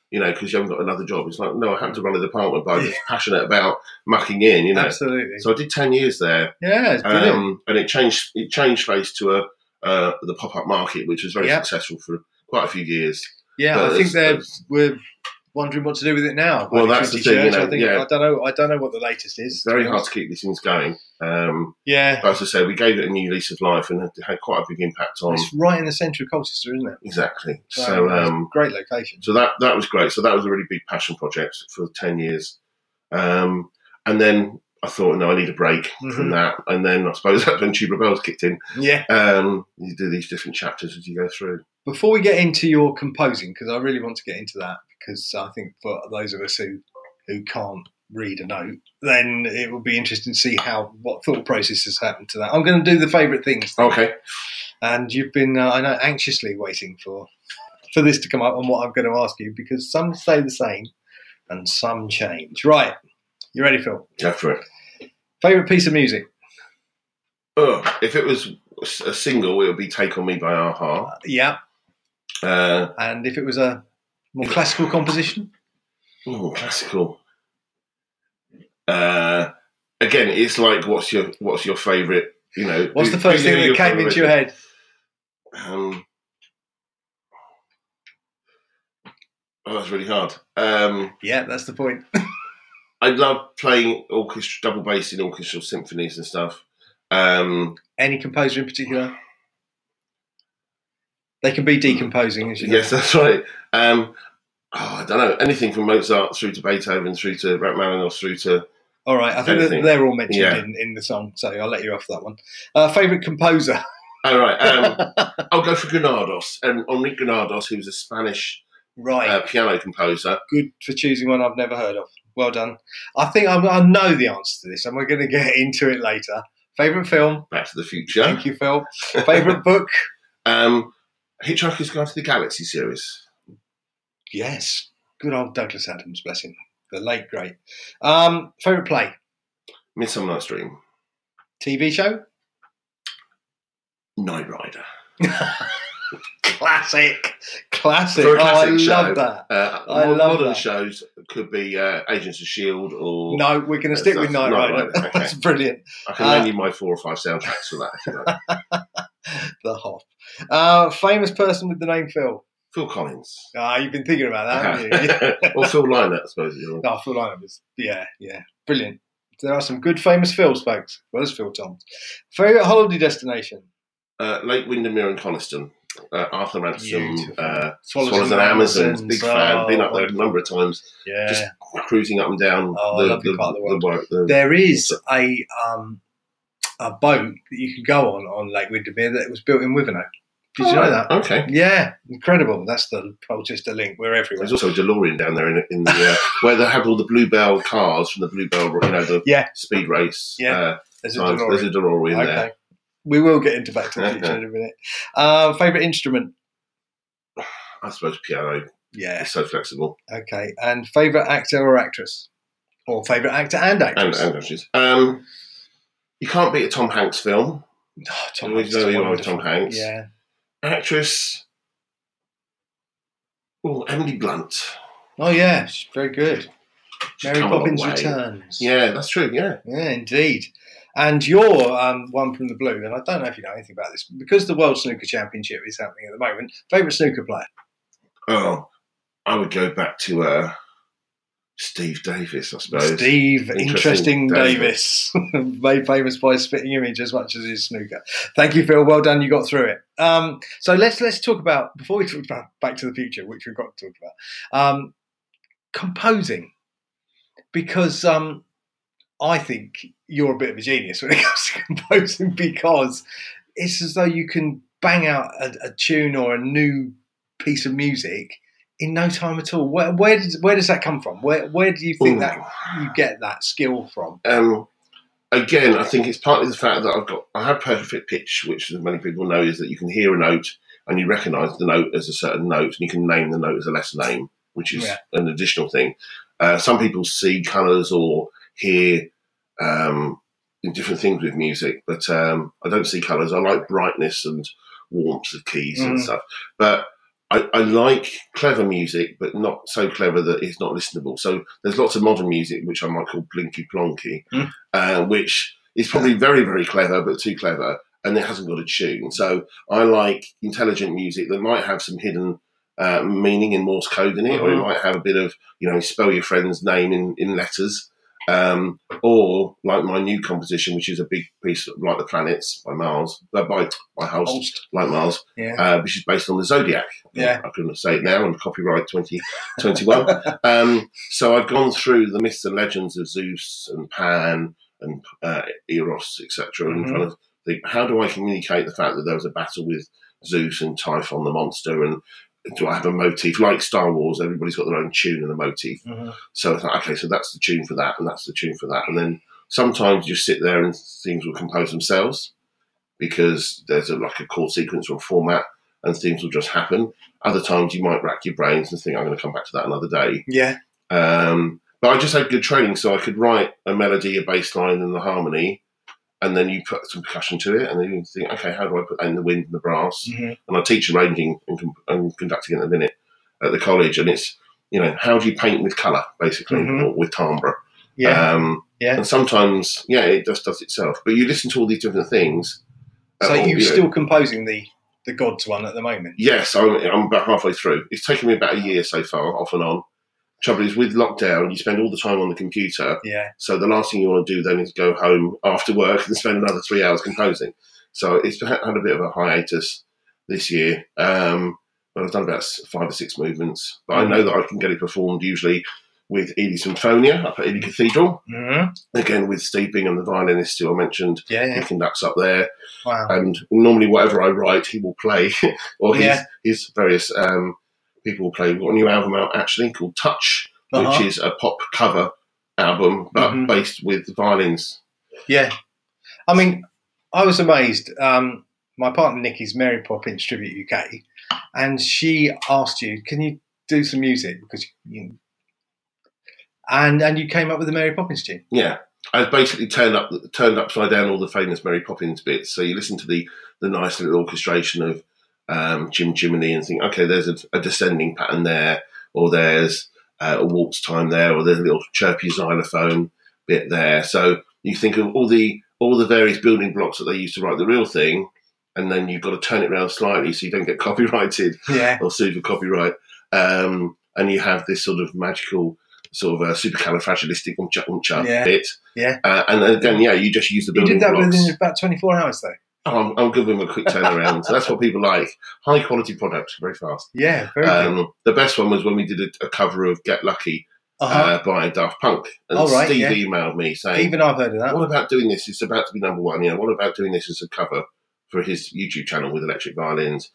[SPEAKER 2] you know, because you haven't got another job. It's like, no, I happen to run a department, but I'm just passionate about mucking in, you know.
[SPEAKER 1] Absolutely.
[SPEAKER 2] So I did ten years there.
[SPEAKER 1] Yeah, it's brilliant.
[SPEAKER 2] Um, and it changed it changed place to a uh, the pop-up market, which was very
[SPEAKER 1] Yep.
[SPEAKER 2] successful for quite a few years.
[SPEAKER 1] Yeah,
[SPEAKER 2] But
[SPEAKER 1] I think
[SPEAKER 2] as-
[SPEAKER 1] they're
[SPEAKER 2] as-
[SPEAKER 1] we're wondering what to do with it now.
[SPEAKER 2] Well,
[SPEAKER 1] Holy
[SPEAKER 2] that's the
[SPEAKER 1] Trinity
[SPEAKER 2] thing, you
[SPEAKER 1] Church,
[SPEAKER 2] know,
[SPEAKER 1] I think
[SPEAKER 2] yeah.
[SPEAKER 1] I don't know. I don't know what the latest is.
[SPEAKER 2] It's very
[SPEAKER 1] to be
[SPEAKER 2] hard
[SPEAKER 1] honest.
[SPEAKER 2] to keep these things going. Um,
[SPEAKER 1] Yeah,
[SPEAKER 2] but as I said, we gave it a new lease of life and it had quite a big impact on.
[SPEAKER 1] it's right in the centre of Colchester, isn't it?
[SPEAKER 2] Exactly.
[SPEAKER 1] So,
[SPEAKER 2] So,
[SPEAKER 1] it's a
[SPEAKER 2] um,
[SPEAKER 1] great location.
[SPEAKER 2] so that that was great. So that was a really big passion project for ten years. Um, and then I thought, no, I need a break
[SPEAKER 1] Mhm.
[SPEAKER 2] from that. And then I suppose that's when Tubular Bells kicked in.
[SPEAKER 1] Yeah.
[SPEAKER 2] Um, you do these different chapters as you go through.
[SPEAKER 1] Before we get into your composing, because I really want to get into that, because I think for those of us who who can't read a note, then it will be interesting to see how what thought process has happened to that. I'm going to do the favourite things, thing.
[SPEAKER 2] Okay.
[SPEAKER 1] And you've been, uh, I know, anxiously waiting for for this to come up and what I'm going to ask you, because some stay the same and some change. Right, you ready, Phil?
[SPEAKER 2] Go for it.
[SPEAKER 1] Favourite piece of music?
[SPEAKER 2] Oh, if it was a single, it would be Take On Me by a-ha.
[SPEAKER 1] Uh, yeah.
[SPEAKER 2] Uh,
[SPEAKER 1] And if it was a more classical composition?
[SPEAKER 2] ooh, classical. Uh, again, it's like, what's your what's your favourite, you know.
[SPEAKER 1] What's the
[SPEAKER 2] who-
[SPEAKER 1] first
[SPEAKER 2] who
[SPEAKER 1] thing
[SPEAKER 2] are
[SPEAKER 1] that
[SPEAKER 2] your
[SPEAKER 1] came
[SPEAKER 2] favourite-
[SPEAKER 1] into your head?
[SPEAKER 2] Um, oh, that's really hard. Um,
[SPEAKER 1] Yeah, that's the point.
[SPEAKER 2] I love playing orchestra, double bass in orchestral symphonies and stuff. Um,
[SPEAKER 1] Any composer in particular? They can be decomposing, as you know.
[SPEAKER 2] yes, that's right. Um, oh, I don't know, anything from Mozart through to Beethoven, through to Rachmaninoff, through to
[SPEAKER 1] All right, I think that
[SPEAKER 2] Anything.
[SPEAKER 1] they're all mentioned
[SPEAKER 2] Yeah.
[SPEAKER 1] in, in the song, so I'll let you off that one. Uh, favourite composer?
[SPEAKER 2] oh right, um, I'll go for Granados and Enrique Granados, who was a Spanish
[SPEAKER 1] Right,
[SPEAKER 2] uh, piano composer.
[SPEAKER 1] good for choosing one I've never heard of. Well done. I think I'm, I know the answer to this, and we're going to get into it later. Favourite film?
[SPEAKER 2] Back to the Future.
[SPEAKER 1] Thank you, Phil. Favourite book?
[SPEAKER 2] Um, Hitchhiker's Guide to the Galaxy series.
[SPEAKER 1] Yes. Good old Douglas Adams, bless him. The late great. Um, favourite play?
[SPEAKER 2] Midsummer Night's Dream.
[SPEAKER 1] T V show?
[SPEAKER 2] Knight Rider.
[SPEAKER 1] Classic. Classic.
[SPEAKER 2] For a
[SPEAKER 1] Oh, I
[SPEAKER 2] classic show.
[SPEAKER 1] love that.
[SPEAKER 2] Uh,
[SPEAKER 1] I
[SPEAKER 2] mo-
[SPEAKER 1] love
[SPEAKER 2] modern
[SPEAKER 1] that.
[SPEAKER 2] shows could be uh, Agents of S H I E L D or...
[SPEAKER 1] No, we're going to
[SPEAKER 2] That's-
[SPEAKER 1] stick with
[SPEAKER 2] that's
[SPEAKER 1] Knight
[SPEAKER 2] Knight
[SPEAKER 1] Rider.
[SPEAKER 2] Rider, okay.
[SPEAKER 1] That's brilliant.
[SPEAKER 2] I can
[SPEAKER 1] uh,
[SPEAKER 2] lend you my four or five soundtracks for that, if you like.
[SPEAKER 1] The Hop. Uh, famous person with the name Phil.
[SPEAKER 2] Phil Collins.
[SPEAKER 1] Ah, you've been thinking about that, haven't you?
[SPEAKER 2] or Phil Lynott, I suppose. You know.
[SPEAKER 1] Oh, Phil Lynott was, yeah, yeah, brilliant. There are some good famous Phils, folks, as well as Phil Thomas. Favourite holiday destination?
[SPEAKER 2] Uh, Lake Windermere and Coniston. Uh, Arthur Ransom,
[SPEAKER 1] Beautiful.
[SPEAKER 2] uh,
[SPEAKER 1] Swallows
[SPEAKER 2] Swallows,
[SPEAKER 1] and
[SPEAKER 2] and Amazons.
[SPEAKER 1] Amazons.
[SPEAKER 2] Big fan.
[SPEAKER 1] Oh,
[SPEAKER 2] Been up there a
[SPEAKER 1] wonderful.
[SPEAKER 2] number of times.
[SPEAKER 1] Yeah.
[SPEAKER 2] Just cruising up and down
[SPEAKER 1] Oh,
[SPEAKER 2] the,
[SPEAKER 1] lovely
[SPEAKER 2] the,
[SPEAKER 1] part of the world.
[SPEAKER 2] work- the-
[SPEAKER 1] There is a um, a boat that you can go on on Lake Windermere that was built in Wivenhoe. Did you
[SPEAKER 2] Oh,
[SPEAKER 1] know that?
[SPEAKER 2] Okay.
[SPEAKER 1] Yeah, incredible. That's the Colchester link. We're everywhere.
[SPEAKER 2] There's also a DeLorean down there in, in the uh, where they have all the Bluebell cars from the Bluebell, you know, the
[SPEAKER 1] Yeah.
[SPEAKER 2] speed race.
[SPEAKER 1] Yeah.
[SPEAKER 2] Uh,
[SPEAKER 1] There's a
[SPEAKER 2] times.
[SPEAKER 1] DeLorean.
[SPEAKER 2] There's a DeLorean
[SPEAKER 1] Okay.
[SPEAKER 2] there.
[SPEAKER 1] We will get into Back to the Future in a minute. Uh, Favourite instrument?
[SPEAKER 2] I suppose piano
[SPEAKER 1] Yeah.
[SPEAKER 2] is so flexible.
[SPEAKER 1] Okay. And favourite actor or actress? Or favourite actor and
[SPEAKER 2] And,
[SPEAKER 1] actress?
[SPEAKER 2] and actors. Um, you can't beat a Tom Hanks film.
[SPEAKER 1] Oh, Tom
[SPEAKER 2] Always
[SPEAKER 1] Hanks is
[SPEAKER 2] know you are with
[SPEAKER 1] wonderful.
[SPEAKER 2] Tom Hanks.
[SPEAKER 1] Yeah.
[SPEAKER 2] Actress. Oh, Emily Blunt.
[SPEAKER 1] Oh, yeah. She's very good.
[SPEAKER 2] She's
[SPEAKER 1] Mary
[SPEAKER 2] come a long
[SPEAKER 1] Poppins
[SPEAKER 2] way.
[SPEAKER 1] Returns.
[SPEAKER 2] Yeah, that's true. Yeah.
[SPEAKER 1] Yeah, indeed. And you're um, one from the blue, and I don't know if you know anything about this, because the World Snooker Championship is happening at the moment. Favourite snooker player?
[SPEAKER 2] Oh, I would go back to uh, Steve Davis, I suppose.
[SPEAKER 1] Steve
[SPEAKER 2] Interesting
[SPEAKER 1] Interesting Davis, made famous by his spitting image as much as his snooker. Thank you, Phil. Well done. You got through it. Um, so let's let's talk about, before we talk about Back to the Future, which we've got to talk about, um, composing, because um, I think you're a bit of a genius when it comes to composing, because it's as though you can bang out a, a tune or a new piece of music in no time at all. Where, where does where does that come from? Where where do you think
[SPEAKER 2] Ooh.
[SPEAKER 1] that you get that skill from?
[SPEAKER 2] Um, again, I think it's partly the fact that I've got I have perfect pitch, which as many people know is that you can hear a note and you recognise the note as a certain note, and you can name the note as a lesser name, which is
[SPEAKER 1] Yeah.
[SPEAKER 2] an additional thing. Uh, some people see colours or hear um, in different things with music, but um, I don't see colours. I like brightness and warmth of keys and
[SPEAKER 1] Mm.
[SPEAKER 2] stuff. But I, I like clever music, but not so clever that it's not listenable. So there's lots of modern music, which I might call blinky plonky,
[SPEAKER 1] Mm.
[SPEAKER 2] uh, which is probably very, very clever, but too clever, and it hasn't got a tune. So I like intelligent music that might have some hidden uh, meaning in Morse code in it, mm-hmm. or it might have a bit of, you know, spell your friend's name in, in letters. Um, or like my new composition, which is a big piece of Like the Planets by Mars, uh, by by Holst, Like Mars,
[SPEAKER 1] yeah.
[SPEAKER 2] uh, which is based on the Zodiac.
[SPEAKER 1] Yeah,
[SPEAKER 2] I couldn't say it now, and copyright twenty twenty-one. um, so I've gone through the myths and legends of Zeus and Pan and uh, Eros, et cetera, mm-hmm. and trying to think, how do I communicate the fact that there was a battle with Zeus and Typhon the monster, and do I have a motif like Star Wars? Everybody's got their own tune and a motif. Mm-hmm. So I thought, okay, so that's the tune for that, and that's the tune for that. And then sometimes you sit there and things will compose themselves because there's a, like a chord sequence or a format, and things will just happen. Other times you might rack your brains and think, I'm going to come back to that another day.
[SPEAKER 1] Yeah.
[SPEAKER 2] Um, but I just had good training, so I could write a melody, a bass line, and the harmony, and then you put some percussion to it, and then you think, okay, how do I put that in the wind and the brass? Mm-hmm. And I teach arranging and, and conducting in a minute at the college, and it's, you know, how do you paint with colour, basically, mm-hmm. or with timbre?
[SPEAKER 1] Yeah.
[SPEAKER 2] Um,
[SPEAKER 1] yeah.
[SPEAKER 2] And sometimes, yeah, it just does itself. But you listen to all these different things.
[SPEAKER 1] So
[SPEAKER 2] uh,
[SPEAKER 1] you're
[SPEAKER 2] you
[SPEAKER 1] still
[SPEAKER 2] know,
[SPEAKER 1] composing the, the Gods one at the moment?
[SPEAKER 2] Yes, I'm, I'm about halfway through. It's taken me about a year so far, off and on. Trouble is, with lockdown, you spend all the time on the computer.
[SPEAKER 1] Yeah.
[SPEAKER 2] So the last thing you want to do then is go home after work and spend another three hours composing. So it's had a bit of a hiatus this year. Um, but I've done about five or six movements. But mm-hmm. I know that I can get it performed usually with Ely Symphonia up at Ely Cathedral. Mm-hmm. Again, with Steve Bingham, the violinist who I mentioned.
[SPEAKER 1] Yeah, yeah.
[SPEAKER 2] He conducts up there.
[SPEAKER 1] Wow.
[SPEAKER 2] And normally whatever I write, he will play. or his,
[SPEAKER 1] yeah.
[SPEAKER 2] his various... Um, people will play. We've got a new album out actually called Touch, uh-huh. which is a pop cover album, but mm-hmm. based with violins.
[SPEAKER 1] Yeah. I mean, I was amazed. Um, my partner Nikki's Mary Poppins Tribute U K, and she asked you, can you do some music? Because you, and and you came up with the Mary Poppins tune.
[SPEAKER 2] Yeah. I basically turned up turned upside down all the famous Mary Poppins bits. So you listen to the the nice little orchestration of Um, Jim Jiminy and think, okay, there's a, a descending pattern there, or there's uh, a waltz time there, or there's a little chirpy xylophone bit there. So you think of all the all the various building blocks that they used to write the real thing, and then you've got to turn it around slightly so you don't get copyrighted
[SPEAKER 1] yeah.
[SPEAKER 2] or sued for copyright. Um, and you have this sort of magical sort of a supercalifragilistic umcha umcha
[SPEAKER 1] yeah.
[SPEAKER 2] bit.
[SPEAKER 1] Yeah.
[SPEAKER 2] Uh, and then again, yeah, you just use the building blocks.
[SPEAKER 1] You did that within about twenty-four hours, though.
[SPEAKER 2] Oh, I'm, I'm good with a quick turnaround. So that's what people like. High quality products, very fast.
[SPEAKER 1] Yeah, very
[SPEAKER 2] um,
[SPEAKER 1] good.
[SPEAKER 2] The best one was when we did a, a cover of Get Lucky uh-huh. uh, by Daft Punk. And
[SPEAKER 1] oh, right,
[SPEAKER 2] Steve
[SPEAKER 1] yeah.
[SPEAKER 2] emailed me saying,
[SPEAKER 1] even I've heard of that.
[SPEAKER 2] What about doing this? It's about to be number one. You know, what about doing this as a cover for his YouTube channel with electric violins?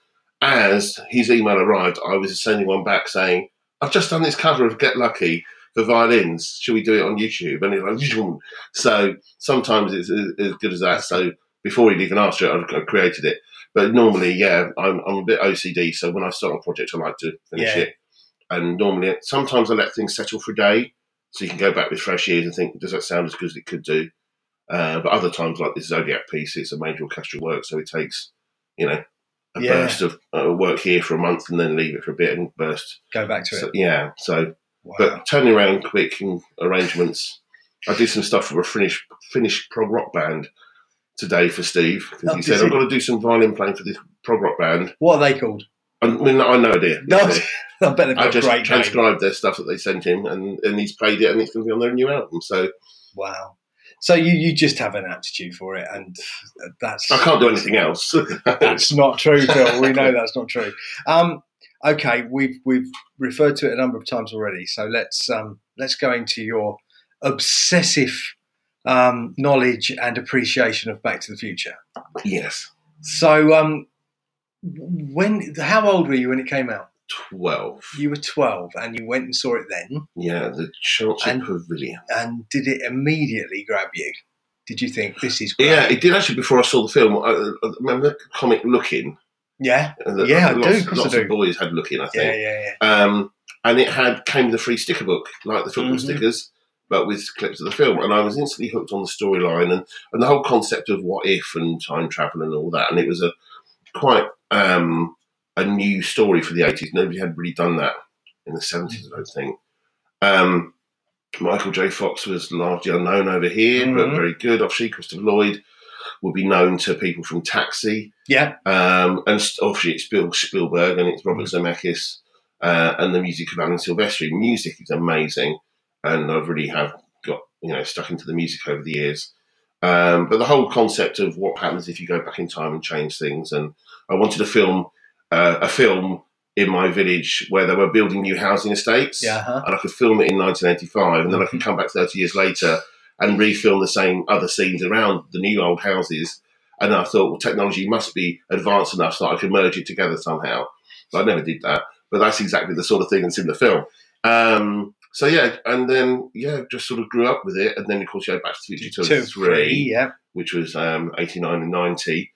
[SPEAKER 2] As his email arrived, I was sending one back saying, I've just done this cover of Get Lucky for violins. Should we do it on YouTube? And he's like, so sometimes it's as good as that. So before he'd even asked it, I created it. But normally, yeah, I'm, I'm a bit O C D. So when I start a project, I like to finish
[SPEAKER 1] yeah.
[SPEAKER 2] it. And normally, sometimes I let things settle for a day, so you can go back with fresh ears and think, does that sound as good as it could do? Uh, but other times, like this Zodiac piece, it's a major orchestral work, so it takes, you know, a
[SPEAKER 1] yeah.
[SPEAKER 2] burst of uh, work here for a month and then leave it for a bit and burst.
[SPEAKER 1] Go back to
[SPEAKER 2] so,
[SPEAKER 1] it.
[SPEAKER 2] Yeah. So,
[SPEAKER 1] wow.
[SPEAKER 2] But turning around quick and arrangements. I did some stuff for a Finnish Finnish prog rock band today for Steve, because
[SPEAKER 1] oh,
[SPEAKER 2] he said, I've got to do some violin playing for this prog rock band.
[SPEAKER 1] What are they called?
[SPEAKER 2] I mean, I have no idea.
[SPEAKER 1] No, I bet they've got
[SPEAKER 2] I just
[SPEAKER 1] a great
[SPEAKER 2] transcribed
[SPEAKER 1] name.
[SPEAKER 2] their stuff that they sent him, and, and he's played it, and it's going to be on their new album. So,
[SPEAKER 1] wow. So you, you just have an aptitude for it, and that's...
[SPEAKER 2] I can't do anything else.
[SPEAKER 1] That's not true, Phil. We know that's not true. Um, okay, we've we've referred to it a number of times already, so let's um, let's go into your obsessive um, knowledge and appreciation of Back to the Future.
[SPEAKER 2] Yes.
[SPEAKER 1] So, um, when how old were you when it came out?
[SPEAKER 2] Twelve.
[SPEAKER 1] You were twelve, and you went and saw it then.
[SPEAKER 2] Yeah, the Chelsea
[SPEAKER 1] and,
[SPEAKER 2] Pavilion.
[SPEAKER 1] And did it immediately grab you? Did you think this is great?
[SPEAKER 2] Yeah, it did actually. Before I saw the film, I, I remember the comic Looking.
[SPEAKER 1] Yeah,
[SPEAKER 2] the,
[SPEAKER 1] yeah,
[SPEAKER 2] lots,
[SPEAKER 1] I do. Of course
[SPEAKER 2] lots
[SPEAKER 1] I do.
[SPEAKER 2] of boys had Looking, I think.
[SPEAKER 1] Yeah, yeah, yeah.
[SPEAKER 2] Um, and it had came with a free sticker book, like the football mm-hmm. stickers, but with clips of the film. And I was instantly hooked on the storyline and, and the whole concept of what if and time travel and all that. And it was a quite um, a new story for the eighties. Nobody had really done that in the seventies, I don't think. Um, Michael J. Fox was largely unknown over here, mm-hmm. but very good. Obviously, Christopher Lloyd would be known to people from Taxi.
[SPEAKER 1] Yeah.
[SPEAKER 2] Um, and obviously, it's Bill Spielberg and it's Robert mm-hmm. Zemeckis uh, and the music of Alan Silvestri. Music is amazing, and I really have got you know stuck into the music over the years. Um, but the whole concept of what happens if you go back in time and change things, and I wanted to film uh, a film in my village where they were building new housing estates,
[SPEAKER 1] yeah, uh-huh.
[SPEAKER 2] and I could film it in nineteen eighty-five, and then I could come back thirty years later and refilm the same other scenes around the new old houses. And I thought, well, technology must be advanced enough so that I could merge it together somehow. But I never did that. But that's exactly the sort of thing that's in the film. Um, so yeah, and then yeah, just sort of grew up with it, and then of course you had Back to the Future two, three,
[SPEAKER 1] yeah,
[SPEAKER 2] which was um, eighty-nine and ninety.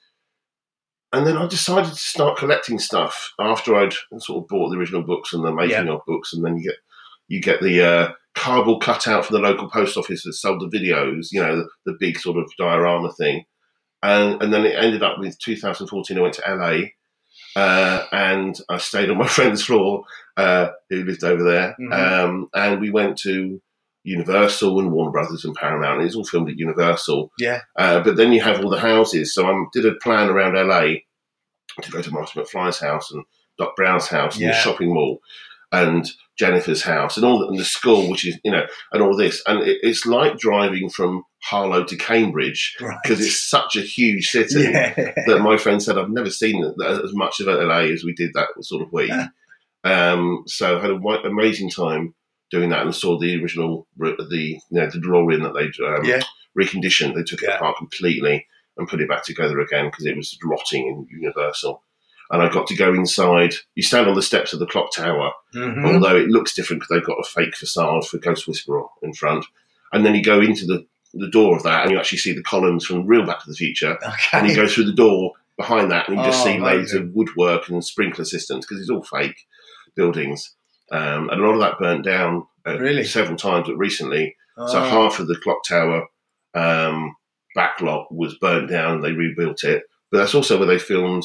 [SPEAKER 2] And then I decided to start collecting stuff after I'd sort of bought the original books and the making yeah. of books, and then you get you get the uh, cardboard cutout from the local post office that sold the videos, you know, the, the big sort of diorama thing. And, and then it ended up with two thousand fourteen, I went to L A uh, and I stayed on my friend's floor uh, who lived over there. Mm-hmm. Um, and we went to Universal and Warner Brothers and Paramount. It was all filmed at Universal.
[SPEAKER 1] Yeah.
[SPEAKER 2] Uh, but then you have all the houses. So I did a plan around L A to go to Martin McFly's house and Doc Brown's house and yeah. the shopping mall and Jennifer's house and all and the school, which is, you know, and all this. And it, it's like driving from Harlow to Cambridge because right. it's such a huge city yeah. that my friend said, I've never seen as much of L A as we did that sort of week. Yeah. Um, so I had an amazing time doing that and saw the original, the you know, the DeLorean that they'd um, yeah. reconditioned. They took it yeah. apart completely and put it back together again because it was rotting in Universal. And I got to go inside. You stand on the steps of the clock tower, mm-hmm. although it looks different because they've got a fake facade for Ghost Whisperer in front. And then you go into the, the door of that and you actually see the columns from real Back to the Future. Okay. And you go through the door behind that and you just oh, see loads of woodwork and sprinkler systems because it's all fake buildings. Um, and a lot of that burnt down uh, really? several times, but recently. Oh. So half of the clock tower um, back lot was burnt down and they rebuilt it. But that's also where they filmed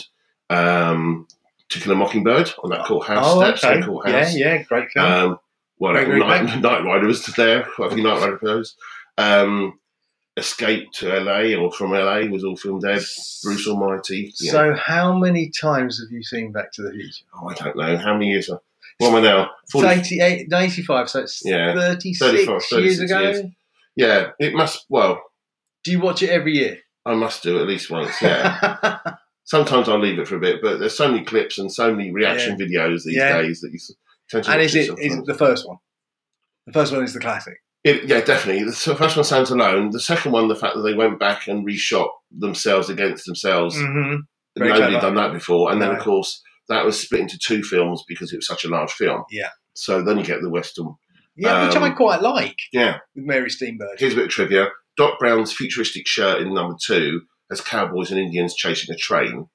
[SPEAKER 2] Um, To Kill a Mockingbird on that courthouse
[SPEAKER 1] oh,
[SPEAKER 2] steps.
[SPEAKER 1] Okay.
[SPEAKER 2] Courthouse.
[SPEAKER 1] Yeah, yeah, great film.
[SPEAKER 2] Um, well, great, Night, great Night Rider was there. Quite a few Night Rider films. Um, Escape to L A or From L A was all filmed there. Bruce Almighty.
[SPEAKER 1] So,
[SPEAKER 2] know.
[SPEAKER 1] How many times have you seen Back to the Future?
[SPEAKER 2] Oh, I don't know. How many years? Are, what am I now?
[SPEAKER 1] forty It's eighty-eight, ninety-five, so it's yeah, thirty-six, thirty-six years ago. Years.
[SPEAKER 2] Yeah, it must. Well,
[SPEAKER 1] do you watch it every year?
[SPEAKER 2] I must do at least once. Yeah. Sometimes I'll leave it for a bit, but there's so many clips and so many reaction yeah. videos these yeah. days that you tend to
[SPEAKER 1] And
[SPEAKER 2] watch
[SPEAKER 1] is it, it is it the first one? The first one is the classic.
[SPEAKER 2] It, yeah, definitely. The first one stands alone. The second one, the fact that they went back and reshot themselves against themselves. Mm-hmm. Nobody had done that before. And no. then, of course, that was split into two films because it was such a large film.
[SPEAKER 1] Yeah.
[SPEAKER 2] So then you get the Western.
[SPEAKER 1] Yeah, um, which I quite like.
[SPEAKER 2] Yeah.
[SPEAKER 1] With Mary Steenburgen.
[SPEAKER 2] Here's a bit of trivia. Doc Brown's futuristic shirt in number two has cowboys and Indians chasing a train,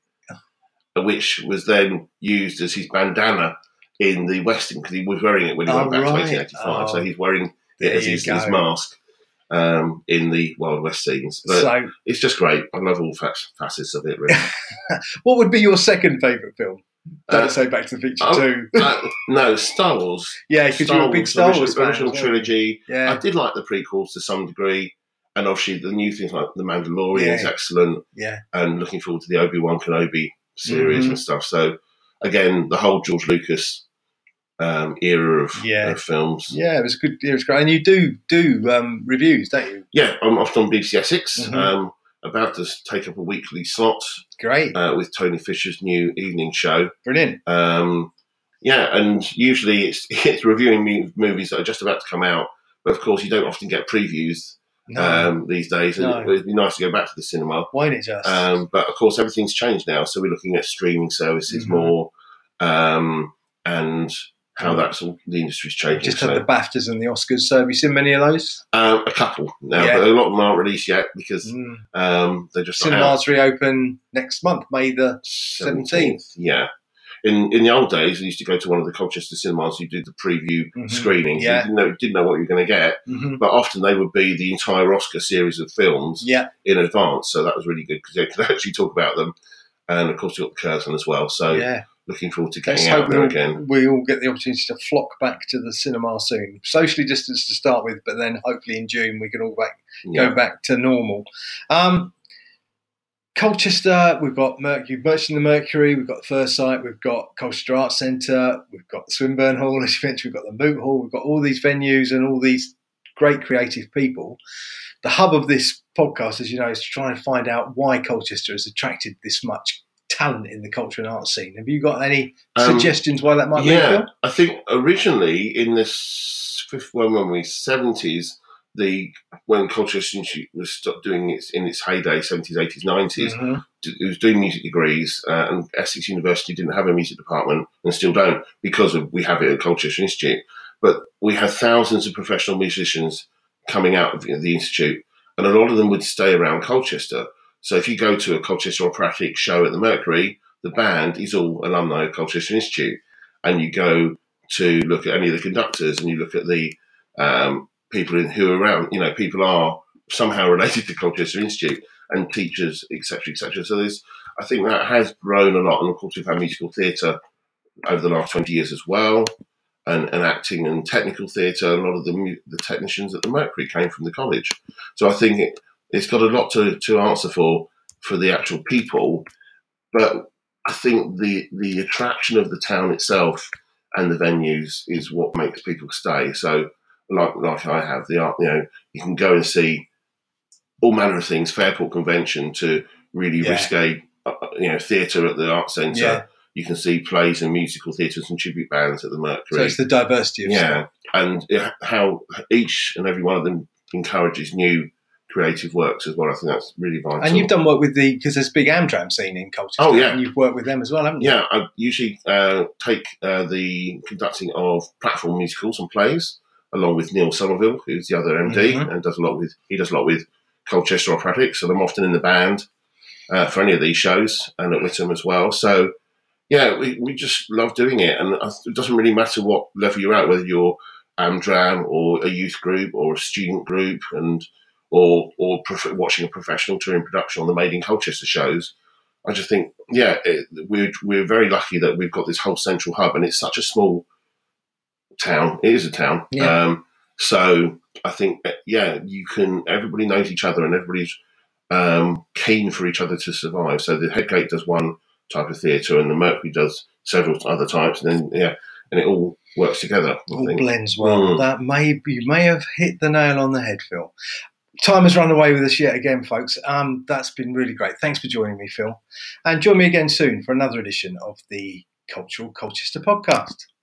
[SPEAKER 2] which was then used as his bandana in the Western because he was wearing it when he oh, went back right. to eighteen eighty-five. Oh, so he's wearing it as his, his mask um, in the Wild West scenes. But so, it's just great. I love all facets of it, really.
[SPEAKER 1] What would be your second favourite film? Don't uh, say Back to the Future
[SPEAKER 2] oh,
[SPEAKER 1] two.
[SPEAKER 2] uh, no, Star Wars.
[SPEAKER 1] Yeah, because you're a big Star Wars fan.
[SPEAKER 2] The original trilogy.
[SPEAKER 1] Yeah.
[SPEAKER 2] I did like the prequels to some degree. And obviously the new things like The Mandalorian yeah. is excellent.
[SPEAKER 1] Yeah.
[SPEAKER 2] And looking forward to the Obi-Wan Kenobi series mm-hmm. and stuff. So, again, the whole George Lucas um, era of,
[SPEAKER 1] yeah.
[SPEAKER 2] of films.
[SPEAKER 1] Yeah, it was good. It was great. And you do do um, reviews, don't you?
[SPEAKER 2] Yeah, I'm often on B B C Essex. Mm-hmm. Um, about to take up a weekly slot.
[SPEAKER 1] Great.
[SPEAKER 2] Uh, with Tony Fisher's new evening show.
[SPEAKER 1] Brilliant.
[SPEAKER 2] Um, yeah, and usually it's, it's reviewing movies that are just about to come out. But, of course, you don't often get previews. No. Um, these days, and no. it would be nice to go back to the cinema.
[SPEAKER 1] Why not just?
[SPEAKER 2] Um, but of course, everything's changed now, so we're looking at streaming services mm-hmm. more, um, and how that's all the industry's changing.
[SPEAKER 1] Just
[SPEAKER 2] so.
[SPEAKER 1] had the BAFTAs and the Oscars. So have you seen many of those?
[SPEAKER 2] Um, a couple now, yeah. but a lot of them aren't released yet because mm. um, they're just
[SPEAKER 1] cinemas reopen next month, May the seventeenth.
[SPEAKER 2] Yeah. In in the old days, I used to go to one of the Colchester cinemas who did the preview mm-hmm. screenings.
[SPEAKER 1] Yeah.
[SPEAKER 2] You didn't know, didn't know what you were going to get, mm-hmm. but often they would be the entire Oscar series of films
[SPEAKER 1] yeah.
[SPEAKER 2] in advance. So that was really good because they could actually talk about them. And of course, you got the Curzon as well. So
[SPEAKER 1] yeah.
[SPEAKER 2] looking forward to
[SPEAKER 1] Let's
[SPEAKER 2] getting out
[SPEAKER 1] hope
[SPEAKER 2] there
[SPEAKER 1] we'll,
[SPEAKER 2] again.
[SPEAKER 1] we all get the opportunity to flock back to the cinema soon. Socially distanced to start with, but then hopefully in June we can all back
[SPEAKER 2] Yeah.
[SPEAKER 1] go back to normal. Um, Colchester, we've got Mercury, Merchant of the Mercury, we've got the First Sight, we've got Colchester Arts Centre, we've got the Swinburne Hall, as you mentioned, we've got the Moot Hall, we've got all these venues and all these great creative people. The hub of this podcast, as you know, is to try and find out why Colchester has attracted this much talent in the culture and arts scene. Have you got any um, suggestions why that might be?
[SPEAKER 2] Yeah, I think originally in the well, when we seventies, the when Colchester Institute was stopped doing its in its heyday, seventies, eighties, nineties, mm-hmm. it was doing music degrees, uh, and Essex University didn't have a music department and still don't because of, we have it at Colchester Institute. But we had thousands of professional musicians coming out of the institute, and a lot of them would stay around Colchester. So if you go to a Colchester operatic show at the Mercury, the band is all alumni of Colchester Institute, and you go to look at any of the conductors, and you look at the um, people in, who are around. You know, people are somehow related to Colchester Institute, and teachers, et cetera, et cetera. So there's, I think that has grown a lot, and of course we've had musical theatre over the last twenty years as well. And, and acting and technical theatre, a lot of the the technicians at the Mercury came from the college. So I think it, it's got a lot to, to answer for for the actual people. But I think the the attraction of the town itself and the venues is what makes people stay. So like like I have, the art, you know, you can go and see all manner of things, Fairport Convention to really yeah. risque, uh, you know, theatre at the Arts Centre. Yeah. You can see plays and musical theatres and tribute bands at the Mercury.
[SPEAKER 1] So it's the diversity of
[SPEAKER 2] yeah,
[SPEAKER 1] stuff.
[SPEAKER 2] And how each and every one of them encourages new creative works as well. I think that's really vital.
[SPEAKER 1] And you've done work with the, because there's a big Amdram scene in Colchester.
[SPEAKER 2] Oh, yeah.
[SPEAKER 1] And you've worked with them as well, haven't you?
[SPEAKER 2] Yeah, I usually uh, take uh, the conducting of platform musicals and plays, along with Neil Somerville, who's the other M D, mm-hmm. and does a lot with, he does a lot with Colchester Operatics, and I'm often in the band uh, for any of these shows, and at Whittam as well. So, yeah, we, we just love doing it, and it doesn't really matter what level you're at, whether you're Amdram or a youth group or a student group, and or or prof- watching a professional touring production on the Made in Colchester shows. I just think, yeah, it, we're we're very lucky that we've got this whole central hub, and it's such a small town. It is a town,
[SPEAKER 1] yeah.
[SPEAKER 2] um, so I think, yeah, you can. Everybody knows each other, and everybody's um, keen for each other to survive. So the Headgate does one type of theatre, and the Mercury does several other types, and then yeah, and it all works together.
[SPEAKER 1] It all blends well. Mm. That may you may have hit the nail on the head, Phil. Time has run away with us yet again, folks. Um, that's been really great. Thanks for joining me, Phil, and join me again soon for another edition of the Cultural Colchester podcast.